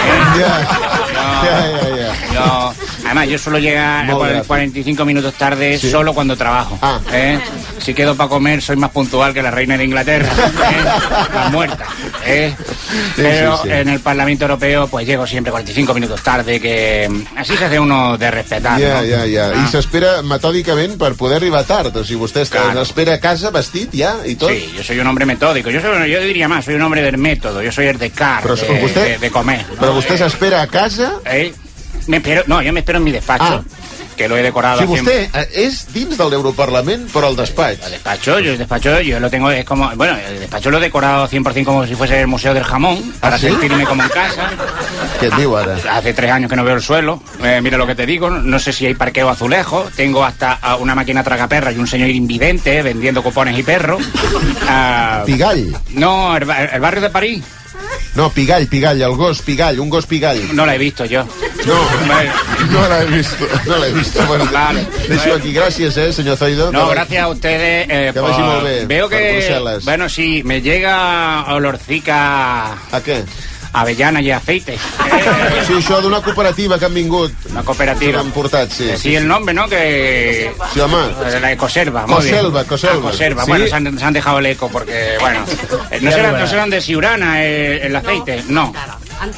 Además, yo solo llego 45 minutos tarde solo cuando trabajo. Si quedo para comer, soy más puntual que la reina de Inglaterra. La muerta. Pero en el Parlamento Europeo, pues llego siempre 45 minutos tarde, que así se hace uno de respetar. I s'espera metòdicament per poder arribar tard. O sigui, vostè espera a casa vestit ja i tot. Sí, yo soy un hombre metódico. Yo diría más, soy un hombre del método. Yo soy el de de comer. Però vostè s'espera a casa? Yo me espero en mi despacho. Que lo he decorado. Si vostè és dins del Europarlament, però al despatx. El despacho, yo lo tengo, es como, bueno, el despacho lo he decorado 100% como si fuese el Museo del Jamón, para sentirme como en casa. ¿Qué et diu ara? Hace 3 años que no veo el suelo, mira lo que te digo, no sé si hay parqueo azulejo, tengo hasta una máquina tragaperras y un señor invidente vendiendo cupones y perros. Pigall? No, el barrio de París. No, Pigall, el gos Pigall, un gos Pigall. No la he visto yo. No la he visto. Bueno, claro. Deixo aquí, gracias, señor Zoido. No, gracias a ustedes. Que vagi molt bé. Veo que, bueno, sí, me llega olorcica... ¿A què? Avellana i aceite. Sí, això d'una cooperativa que han vingut. Una cooperativa. Que han portat, sí. Sí, el nombre, ¿no? Que... Sí, home. La Ecoserva. Coselva. Coselva. ¿Sí? Bueno, se han dejado el eco porque, bueno... No serán de Siurana el aceite, no.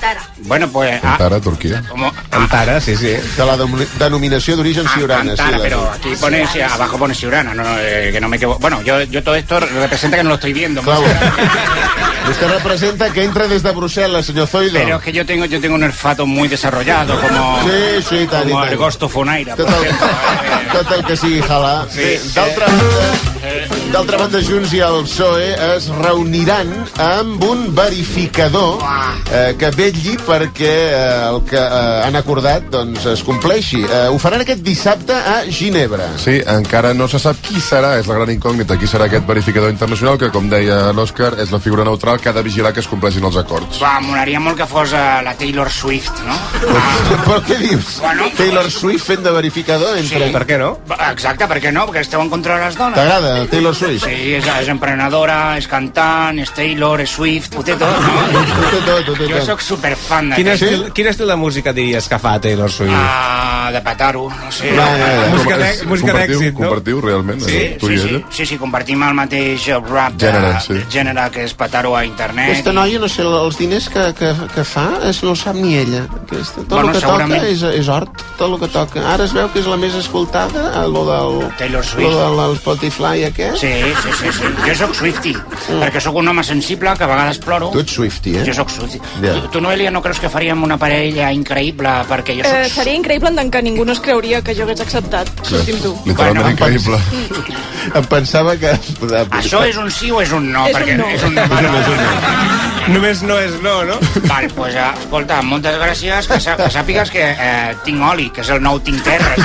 Bueno, pues... Antara, Turquía. Antara, sí. De la denominació d'origen Siurana. Antara, pero aquí pone, abajo pone Siurana, que no me equivoco. Bueno, yo todo esto representa que no lo estoy viendo. Claro. Usted representa que entra desde Bruselas, señor Zoido. Pero es que yo tengo un olfato muy desarrollado, como... Sí, tant. Como Argosto Fonaira. Tot el que sigui halà. Sí. D'altra banda, Junts i el PSOE es reuniran amb un verificador que vetlli perquè el que han acordat doncs, es compleixi. Ho faran aquest dissabte a Ginebra. Sí, encara no se sap qui serà, és la gran incògnita, qui serà aquest verificador internacional que, com deia l'Òscar, és la figura neutral que ha de vigilar que es compleixin els acords. Molaria molt que fos la Taylor Swift, no? Però què dius? Bueno, Taylor Swift fent de verificador? Sí. Per què no? Exacte, per què no? Perquè esteu en contra de les dones. T'agrada Taylor Swift? Sí, és emprenedora, és cantant, és Taylor, és Swift, ho té tot, no? Ho té tot. Jo sóc superfan de Quin estil de música diries que fa Taylor Swift? De petaro, no sé. Música d'èxit, no? Compartiu, realment? Sí, compartim el mateix rap gènere que és petaro a internet. Aquesta noia, no sé, els diners que fa no ho sap ni ella. Tot el que toca és hort, tot el que toca. Ara es veu que és la més escoltada, lo del Taylor Swift. Lo del Spotify aquest. Sí. Jo sóc Swiftie, perquè sóc un home sensible que a vegades ploro. Tu ets Swiftie, Jo sóc Swiftie. Tu, Noelia, no creus que faríem una parella increïble perquè jo soc... Seria increïble en tant que ningú no es creuria que jo hagués acceptat sortir amb tu. Literalment increïble. Em pensava que... Això és un sí o és un no? És un no. Només no és no, no? Val, doncs, escolta, moltes gràcies, que sàpigues que tinc oli, que és el nou tinc terres,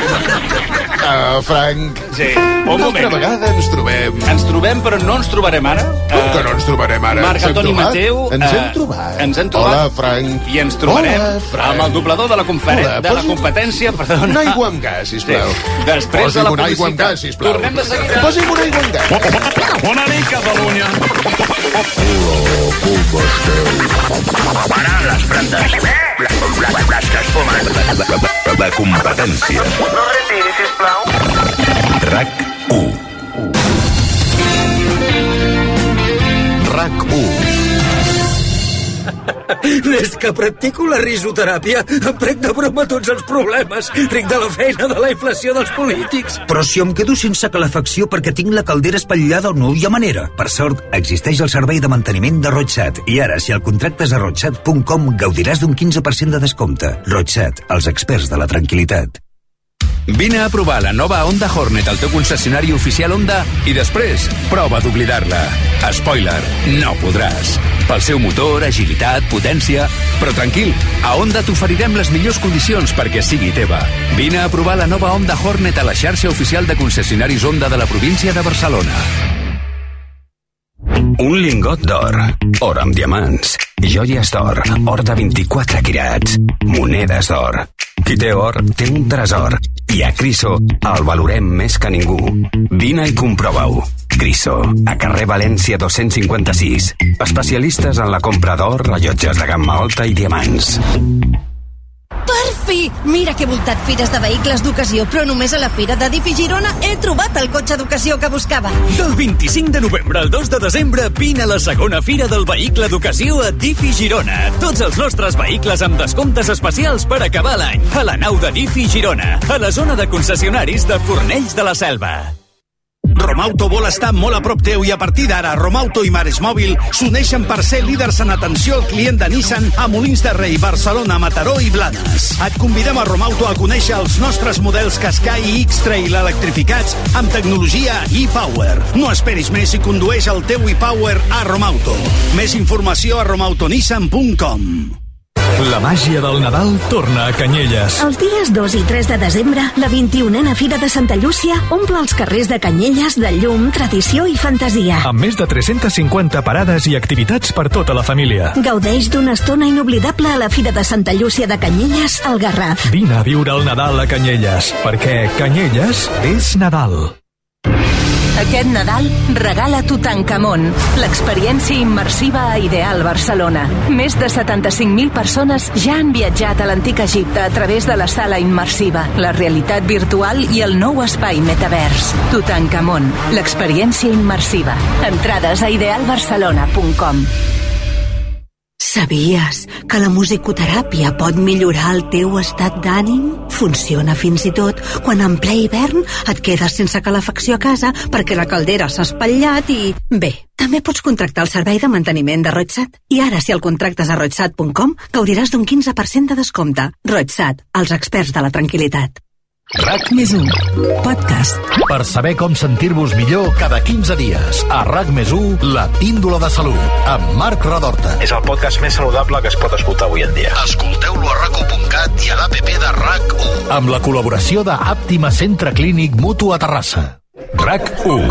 Frank. Sí. Una altra vegada ens trobem. Ens trobem, però no ens trobarem ara. Com que no ens trobarem ara? Marc Antoni Mateu. Ens hem trobat. Hola, Frank. I ens trobarem amb el doblador de la competència, perdó. Una aigua amb gas, sisplau. Després de la una aigua amb gas, sisplau. Tornem de seguida. Posi'm una aigua amb gas. Bona nit, Catalunya. Parar les plantes. Les que es fumen. La competència. No retiri, sisplau. RAC1. RAC1. Des que practico la risoteràpia, em prenc de broma tots els problemes. Ric de la feina, de la inflació dels polítics. Però si em quedo sense calefacció perquè tinc la caldera espatllada, no hi ha manera. Per sort, existeix el servei de manteniment de Rotsat. I ara, si el contractes a rotsat.com, gaudiràs d'un 15% de descompte. Rotsat, els experts de la tranquil·litat. Vine a provar la nova Honda Hornet al teu concessionari oficial Honda i després prova d'oblidar-la. Spoiler, no podràs. Pel seu motor, agilitat, potència... Però tranquil, a Honda t'oferirem les millors condicions perquè sigui teva. Vine a provar la nova Honda Hornet a la xarxa oficial de concessionaris Honda de la província de Barcelona. Un lingot d'or, or amb diamants, joies d'or, or de 24 quirats, monedes d'or. Qui té or, té un tresor. I a Criso el valorem més que ningú. Vine i comprova-ho. Criso, a carrer València 256. Especialistes en la compra d'or, rellotges de gamma alta i diamants. Per fi! Mira que he voltat fires de vehicles d'ocasió, però només a la fira de Difi Girona he trobat el cotxe d'ocasió que buscava. Del 25 de novembre al 2 de desembre, vine a la segona fira del vehicle d'ocasió a Difi Girona. Tots els nostres vehicles amb descomptes especials per acabar l'any. A la nau de Difi Girona, a la zona de concessionaris de Fornells de la Selva. Romauto vol estar molt a prop teu i a partir d'ara Romauto i Mares Mòbil s'uneixen per ser líders en atenció al client de Nissan a Molins de Rei, Barcelona, Mataró i Blanes. Et convidem a Romauto a conèixer els nostres models Qashqai i X-Trail electrificats amb tecnologia e-Power. No esperis més i condueix el teu e-Power a Romauto. Més informació a romautonissan.com. La màgia del Nadal torna a Canyelles. Els dies 2 i 3 de desembre, la 21a Fira de Santa Llúcia omple els carrers de Canyelles de llum, tradició i fantasia. Amb més de 350 parades i activitats per tota la família. Gaudeix d'una estona inoblidable a la Fira de Santa Llúcia de Canyelles, al Garraf. Vine a viure el Nadal a Canyelles, perquè Canyelles és Nadal. Aquest Nadal regala Tutankamon, l'experiència immersiva a Ideal Barcelona. Més de 75.000 persones ja han viatjat a l'antic Egipte a través de la sala immersiva, la realitat virtual i el nou espai metavers. Tutankamon, l'experiència immersiva. Entrades a idealbarcelona.com. Sabies que la musicoteràpia pot millorar el teu estat d'ànim? Funciona fins i tot quan en ple hivern et quedes sense calefacció a casa perquè la caldera s'ha espatllat i... Bé, també pots contractar el servei de manteniment de Roidsat. I ara, si el contractes a roidsat.com, gaudiràs d'un 15% de descompte. Roidsat, els experts de la tranquil·litat. RAC+1, podcast. Per saber com sentir-vos millor cada 15 dies. A RAC+1, la píndola de salut, amb Marc Radorta. És el podcast més saludable que es pot escoltar avui en dia. Escolteu-lo a RAC1.cat i a l'APP de RAC1. Amb la col·laboració de Àptima Centre Clínic Mutu a Terrassa. RAC1.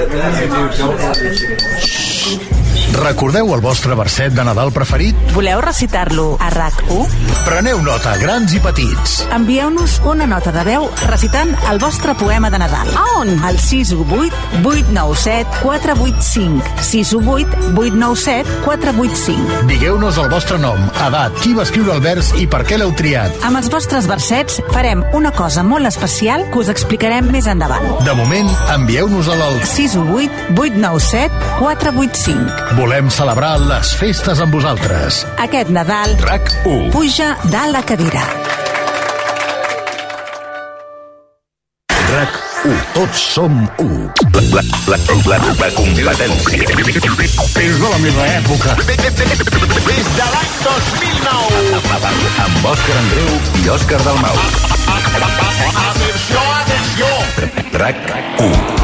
Recordeu el vostre verset de Nadal preferit? Voleu recitar-lo a RAC1? Preneu nota, grans i petits. Envieu-nos una nota de veu recitant el vostre poema de Nadal. A on? Al 618 897 485. 618 897 485. Digueu-nos el vostre nom, edat, qui va escriure el vers i per què l'heu triat. Amb els vostres versets farem una cosa molt especial que us explicarem més endavant. De moment, envieu-nos-el al 618 897 485. Volem celebrar les festes amb vosaltres. Aquest Nadal, RAC1. Puja dalt la cadira. RAC1. Tots som u. La competència. És de la meva època. Des de l'any 2009. Amb Òscar Andreu i Òscar Dalmau. Atenció, atenció. RAC1.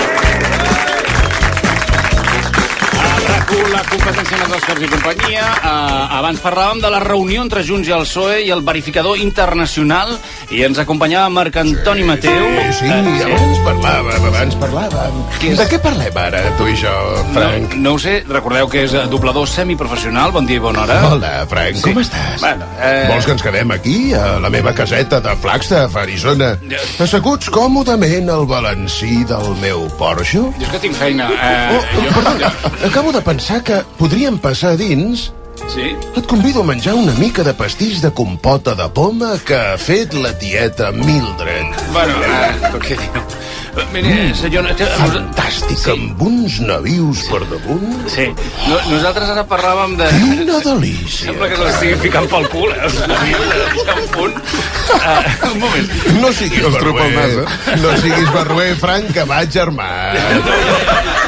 La competència amb els Òscars i companyia. Abans parlàvem de la reunió entre Junts i el PSOE i el verificador internacional i ens acompanyava Marc Antoni Mateu. Sí, abans parlàvem. De què parlem ara, tu i jo, Frank? No ho sé, recordeu que és doblador semiprofessional. Bon dia i bona hora. Hola, Frank, com estàs? Bueno, Vols que ens quedem aquí, a la meva caseta de Flagstaff, Arizona, asseguts còmodament al balancí del meu Porsche? Jo és que tinc feina. Perdona, acabo de pensar que podríem passar a dins. Sí? Et convido a menjar una mica de pastís de compota de poma que ha fet la tieta Mildred. Bueno, què diu? Mire, senyor... Fantàstic, amb uns navius per damunt. Sí, nosaltres ara parlàvem de... Quina delícia. Sembla que l'estigui ficant pel cul, els navius de punt. Un moment. No siguis barruer, no siguis barruer, Frank, que vaig germà.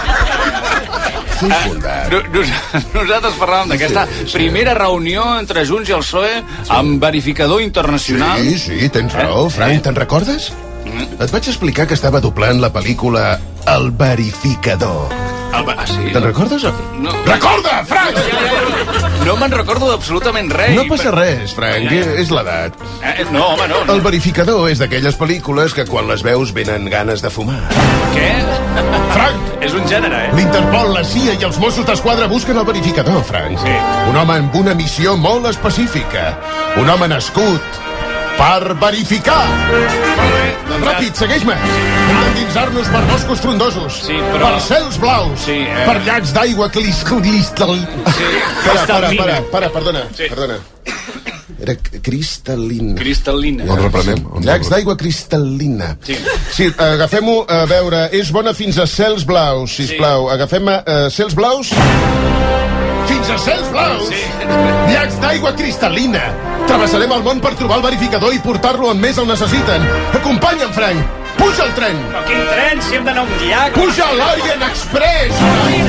Nosaltres parlàvem d'aquesta primera reunió entre Junts i el PSOE amb verificador internacional. Sí, tens raó, Frank, te'n recordes? Et vaig explicar que estava doblant la pel·lícula El verificador. Sí? Te'n recordes? No. Recorda, Frank! No me'n recordo d'absolutament res. No passa res, Frank, és l'edat. No, home, no. El verificador és d'aquelles pel·lícules que quan les veus venen ganes de fumar. Què? Frank! És un gènere, L'Interpol, la CIA i els Mossos d'Esquadra busquen el verificador, Frank. Sí. Un home amb una missió molt específica. Un home nascut per verificar. Ràpid, segueix-me. Hem d'endinsar-nos per boscos frondosos, per cels blaus, per llacs d'aigua cristal·lina. Para, perdona. Era cristal·lina. Cristal·lina. On reprenem? Llacs d'aigua cristal·lina. Sí, agafem-ho, a veure, és bona fins a cels blaus, sisplau. Agafem cels blaus... Fins a cels blaus! Llacs d'aigua cristal·lina! Travessarem el món per trobar el verificador i portar-lo on més el necessiten. Acompanya'm, Frank! Puja al tren! Però quin tren, si hem d'anar a un llac? Puja a l'Orient Express!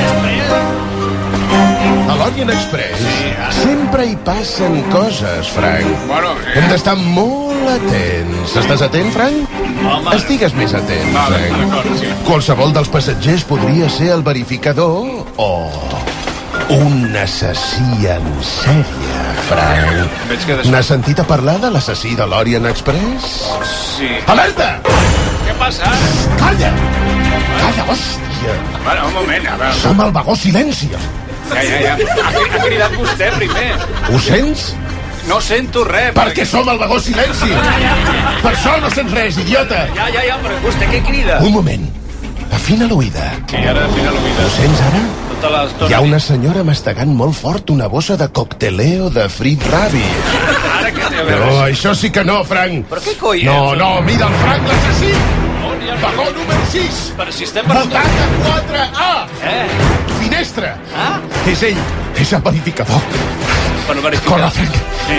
A l'Orient Express sempre hi passen coses, Frank. Hem d'estar molt atents. Estàs atent, Frank? Estigues més atent, Frank. Qualsevol dels passatgers podria ser el verificador o... un assassí en sèrie, Frank. N'has sentit a parlar de l'assassí de l'Orient Express? Sí. Alerta! Què passa? Calla! Calla, hòstia! Bueno, un moment, a veure... Som al vagó silenci. Ja. Ha cridat vostè primer. Ho sents? No sento res. Perquè som al vagó silenci. Per això no sents res, idiota. Ja, però vostè què crida? Un moment. Afina l'oïda. Sí, ara afina l'oïda. Ho sents ara? Hi ha una senyora mastegant molt fort una bossa de cocteleo de frit rabi. Ara què té a veure? No, això sí que no, Frank. Però què coi és? No, mira el Frank, l'assassí. Vagó número 6. Però si estem per... Butaca 4A. Finestra. És ell, és el verificador. per verificar. Corre, Frank. Sí.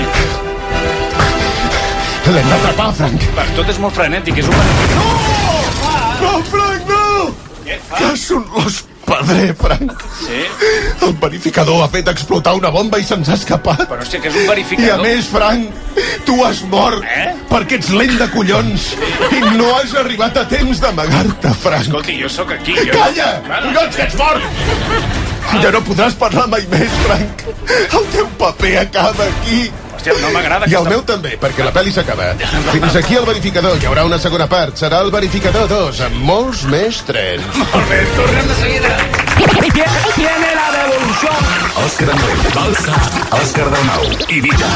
L'hem d'atrapar, Frank. Tot és molt frenètic, és un verificador. No, Frank, no! Què fa? Que són los padre, Frank. Sí? El verificador ha fet explotar una bomba i se'ns ha escapat. Però hòstia, que és un verificador. I a més, Frank, tu has mort perquè ets lent de collons i no has arribat a temps d'amagar-te, Frank. Escolti, jo sóc aquí. Calla! Collons, que ets mort! Ja no podràs parlar mai més, Frank. El teu paper acaba aquí. Hòstia, no m'agrada. I el meu també, perquè la pel·li s'acaba. Fins aquí el verificador. Hi haurà una segona part. Serà el verificador 2, amb molts més trens. Molt bé, tornem de seguida. Tiene la revolución. Òscar Andreu, Balsa, Òscar Dalmau, Ibiza.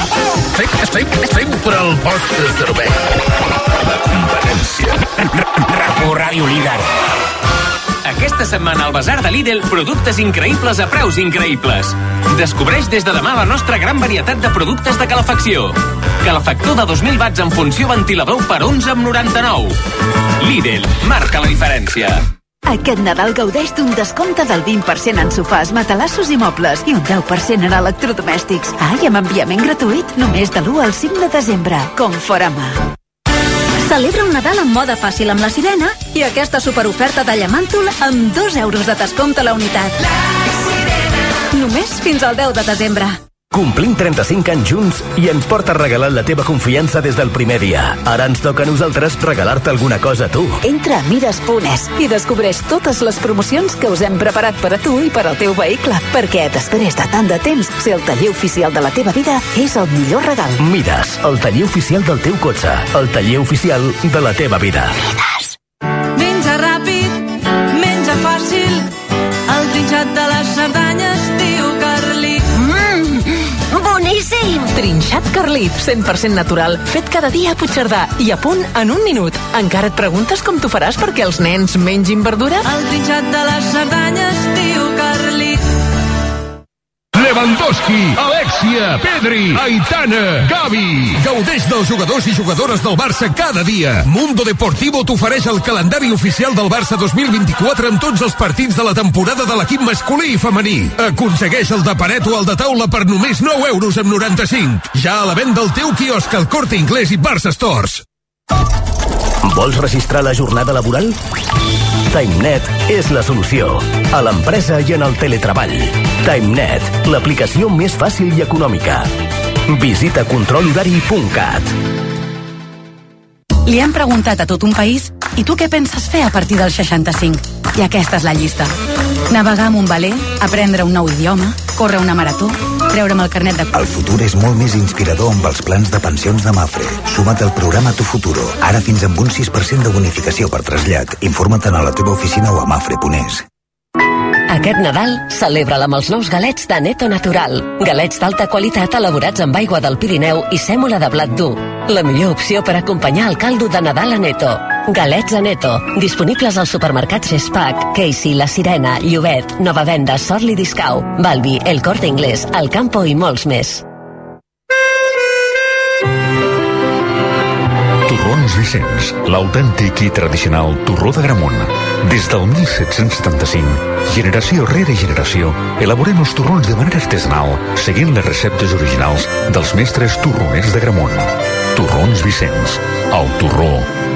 Sempre el vostre servei. La competència. RAC1 Ràdio Líder. Aquesta setmana al Basar de Lidl, productes increïbles a preus increïbles. Descobreix des de demà la nostra gran varietat de productes de calefacció. Calefactor de 2.000 watts en funció ventilador per 11,99. Lidl, marca la diferència. Aquest Nadal gaudeix d'un descompte del 20% en sofàs, matalassos i mobles i un 10% en electrodomèstics. I amb enviament gratuït només de l'1 al 5 de desembre. Conforama. Celebra un Nadal en moda fàcil amb la Sirena i aquesta superoferta de llamàntol amb 2 euros de descompte a la unitat. Només fins al 10 de desembre. Complim 35 anys junts i ens porta regalant la teva confiança des del primer dia. Ara ens toca a nosaltres regalar-te alguna cosa a tu. Entra a Midas.es i descobreix totes les promocions que us hem preparat per a tu i per al teu vehicle, perquè després de tant de temps, ser el taller oficial de la teva vida és el millor regal. Midas, el taller oficial del teu cotxe, el taller oficial de la teva vida. Midas. Menja ràpid, menja fàcil, el trinxat de les Cerdanyes, diu Carlit. Boníssim! Trinxat Carlit, 100% natural, fet cada dia a Puigcerdà i a punt en un minut. Encara et preguntes com t'ho faràs perquè els nens mengin verdura? El trinxat de les Cerdanyes, diu Carlit. Lewandowski, Alexia, Pedri, Aitana, Gavi. Gaudeix dels jugadors i jugadores del Barça cada dia. Mundo Deportivo t'ofereix el calendari oficial del Barça 2024 amb tots els partits de la temporada de l'equip masculí i femení. Aconsegueix el de paret o el de taula per només 9 euros amb 95. Ja a la venda al teu quiosc al Corte Inglés i Barça Stores. Vols registrar la jornada laboral? TimeNet és la solució. A l'empresa i en el teletreball. TimeNet, l'aplicació més fàcil i econòmica. Visita controlhorari.cat. Li han preguntat a tot un país i tu què penses fer a partir dels 65? I aquesta és la llista. Navegar amb un veler, aprendre un nou idioma, córrer una marató, treure'm el carnet de... El futur és molt més inspirador amb els plans de pensions de Mafre. Suma't al programa Tu Futuro. Ara fins amb un 6% de bonificació per trasllat. Informa't a la teva oficina o a mafre.es. Aquest Nadal, celebra'l amb els nous galets de Neto Natural. Galets d'alta qualitat elaborats amb aigua del Pirineu i sèmola de blat dur. La millor opció per acompanyar el caldo de Nadal a Neto. Galets a Neto, disponibles als supermercats Gespac, Casey, La Sirena, Llobet, Nova Venda, Sorli Discau, Balbi, El Corte Inglés, El Campo i molts més. Torrons Vicenç, l'autèntic i tradicional torró de Gramunt. Des del 1775, generació rere generació, elaborem els torrons de manera artesanal, seguint les receptes originals dels mestres torroners de Gramunt. Torrons Vicenç, el torró.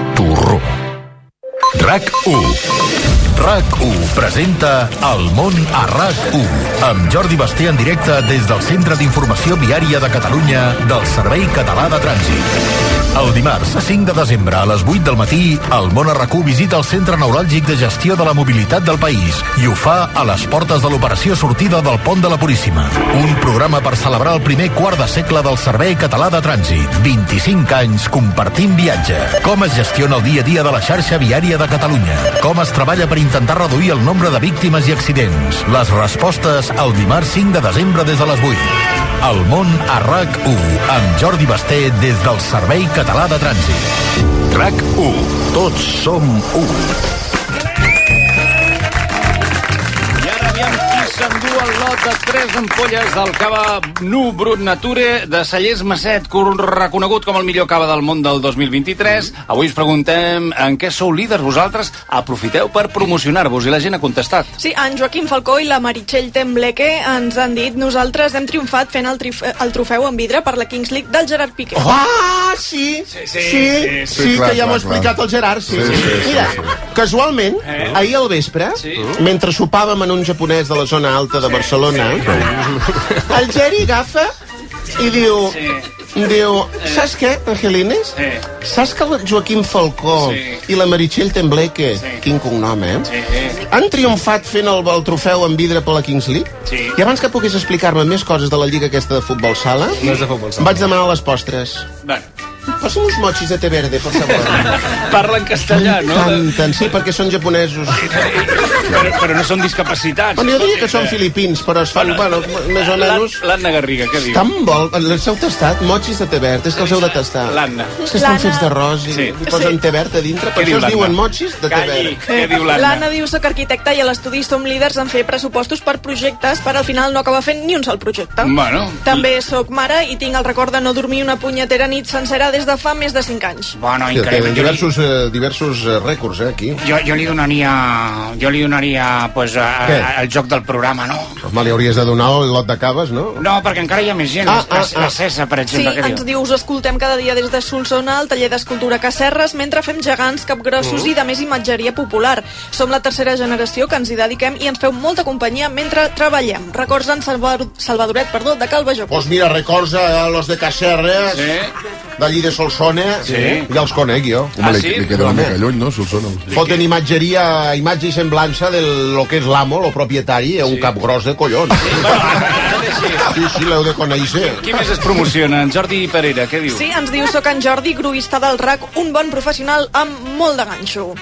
RAC1 RAC1 presenta El món a RAC1 amb Jordi Basté en directe des del Centre d'Informació Viària de Catalunya del Servei Català de Trànsit. El dimarts 5 de desembre a les 8 del matí, el món a RAC1 visita el Centre Neuràlgic de Gestió de la Mobilitat del país i ho fa a les portes de l'operació sortida del Pont de la Puríssima. Un programa per celebrar el primer quart de segle del Servei Català de Trànsit. 25 anys compartint viatge. Com es gestiona el dia a dia de la xarxa viària de Catalunya. Com es treballa per intentar reduir el nombre de víctimes i accidents. Les respostes el dimarts 5 de desembre des de les 8. El món a RAC1 amb Jordi Basté des del Servei Català de Trànsit. RAC1. Tots som u. I ara aviam qui s'endú el lot de 3 ampolles del cava Nu Brut Nature de Cellers Masset, reconegut com el millor cava del món del 2023. Avui us preguntem en què sou líders vosaltres. Aprofiteu per promocionar-vos, i la gent ha contestat. Sí, en Joaquim Falcó i la Meritxell Tembleque ens han dit: nosaltres hem triomfat fent el trofeu en vidre per la Kings League del Gerard Piqué. Ah, sí, que ja m'ho ha explicat el Gerard, sí. Mira, casualment, ahir al vespre, mentre sopàvem en un japonès de la zona alta de Barcelona, el Geri agafa i diu, saps què, Angelines? Saps que el Joaquim Falcó i la Meritxell Tembleque, quin cognom, han triomfat fent el trofeu en vidre per la Kings League? I abans que pogués explicar-me més coses de la lliga aquesta de futbol sala, vaig demanar les postres. Posa'm uns mochis de té verde, per favor. Parla en castellà, no? M'encanten, sí, perquè són japonesos. Però no són discapacitats. Jo diria que són filipins, però es fan, més o menys... L'Anna Garriga, què diu? Tan bo, els heu tastat? Mochis de té verd, és que els heu de tastar. L'Anna. És que estan fets d'arròs i posen té verd a dintre, per això es diuen mochis de té verd. Què diu l'Anna? L'Anna diu: soc arquitecta i a l'estudi som líders en fer pressupostos per projectes, però al final no acaba fent ni un sol projecte. També soc mare i tinc el record de no dormir una punyetera nit sencera des de fa més de 5 anys. Bueno, increïble. Diversos rècords, aquí. Jo li donaria pues, el joc del programa, no? Home, li hauries de donar el lot de caves, no? No, perquè encara hi ha més gent. La Cessa, per exemple, sí, ens diu: us escoltem cada dia des de Solsona, al taller d'escultura Cacerres, mentre fem gegants, capgrossos i de més imatgeria popular. Som la tercera generació que ens hi dediquem i ens feu molta companyia mentre treballem. Records en Salvadoret, de Calvejó. Pues mira, records a los de Cacerres, d'allí de Solsona, ja els conec jo. Li queda una mica lluny, no, Solsona? Foten imatgeria, imatge i semblança de lo que és l'amo, lo propietari, un cap gros de collons. Sí, l'heu de conèixer. Qui més es promociona? En Jordi Pereira, què diu? Sí, ens diu: soc en Jordi, gruista del RAC, un bon professional amb molt de ganxo.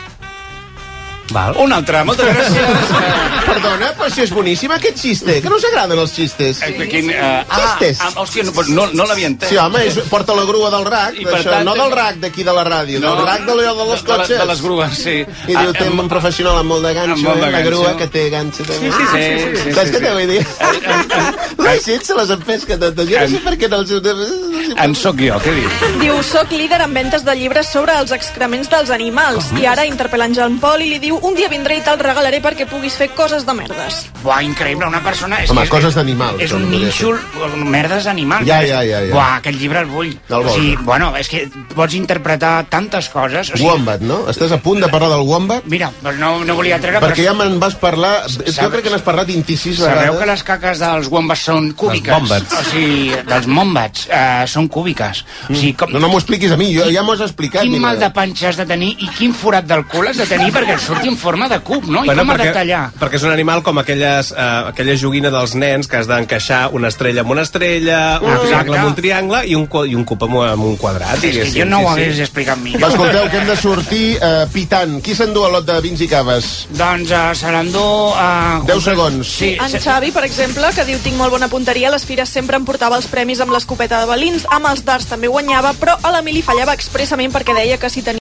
Un altre, moltes gràcies. Perdona, però si és boníssim aquest xiste, que no us agraden els xistes. Xistes. Hòstia, no l'havia entès. Sí, home, porta la grua del RAC, no del RAC d'aquí de la ràdio, del RAC de les cotxes. De les grues, sí. I diu: té un professional amb molt de ganxo, la grua que té ganxo també. Sí. Saps què t'ho vull dir? La gent se les empesca totes. Jo no sé per què no els... En soc jo, què diu? Diu: soc líder en ventes de llibres sobre els excrements dels animals. I ara interpel·la en Jean Paul i li diu: un dia vindré i te'l regalaré perquè puguis fer coses de merdes. Buah, increïble, una persona... Home, coses d'animals. És un nínxol, merdes d'animals. Ja. Buah, aquest llibre el vull. O sigui, bueno, és que pots interpretar tantes coses. Wombat, no? Estàs a punt de parlar del Wombat? Mira, no volia treure... Perquè ja me'n vas parlar... Jo crec que n'has parlat 26 vegades. Sabeu que les caques dels Wombats són cúbiques? O sigui, dels Wombats són cúbiques. No m'ho expliquis a mi, ja m'ho has explicat. Quin mal de panxa has de tenir i quin forat del cul has de tenir perquè et surti en forma de cub, no? I com ha de tallar? Perquè és un animal com aquella joguina dels nens que has d'encaixar una estrella amb una estrella, un triangle amb un triangle i un cub amb un quadrat. És que jo no ho hagués explicat millor. Escolteu, que hem de sortir pitant. Qui s'endú el lot de vins i caves? Doncs se l'endú... 10 segons. Sí. En Xavi, per exemple, que diu: tinc molt bona punteria, a les fires sempre em portava els premis amb l'escopeta de balins, amb els darts també guanyava, però a l'Emili fallava expressament perquè deia que si tenia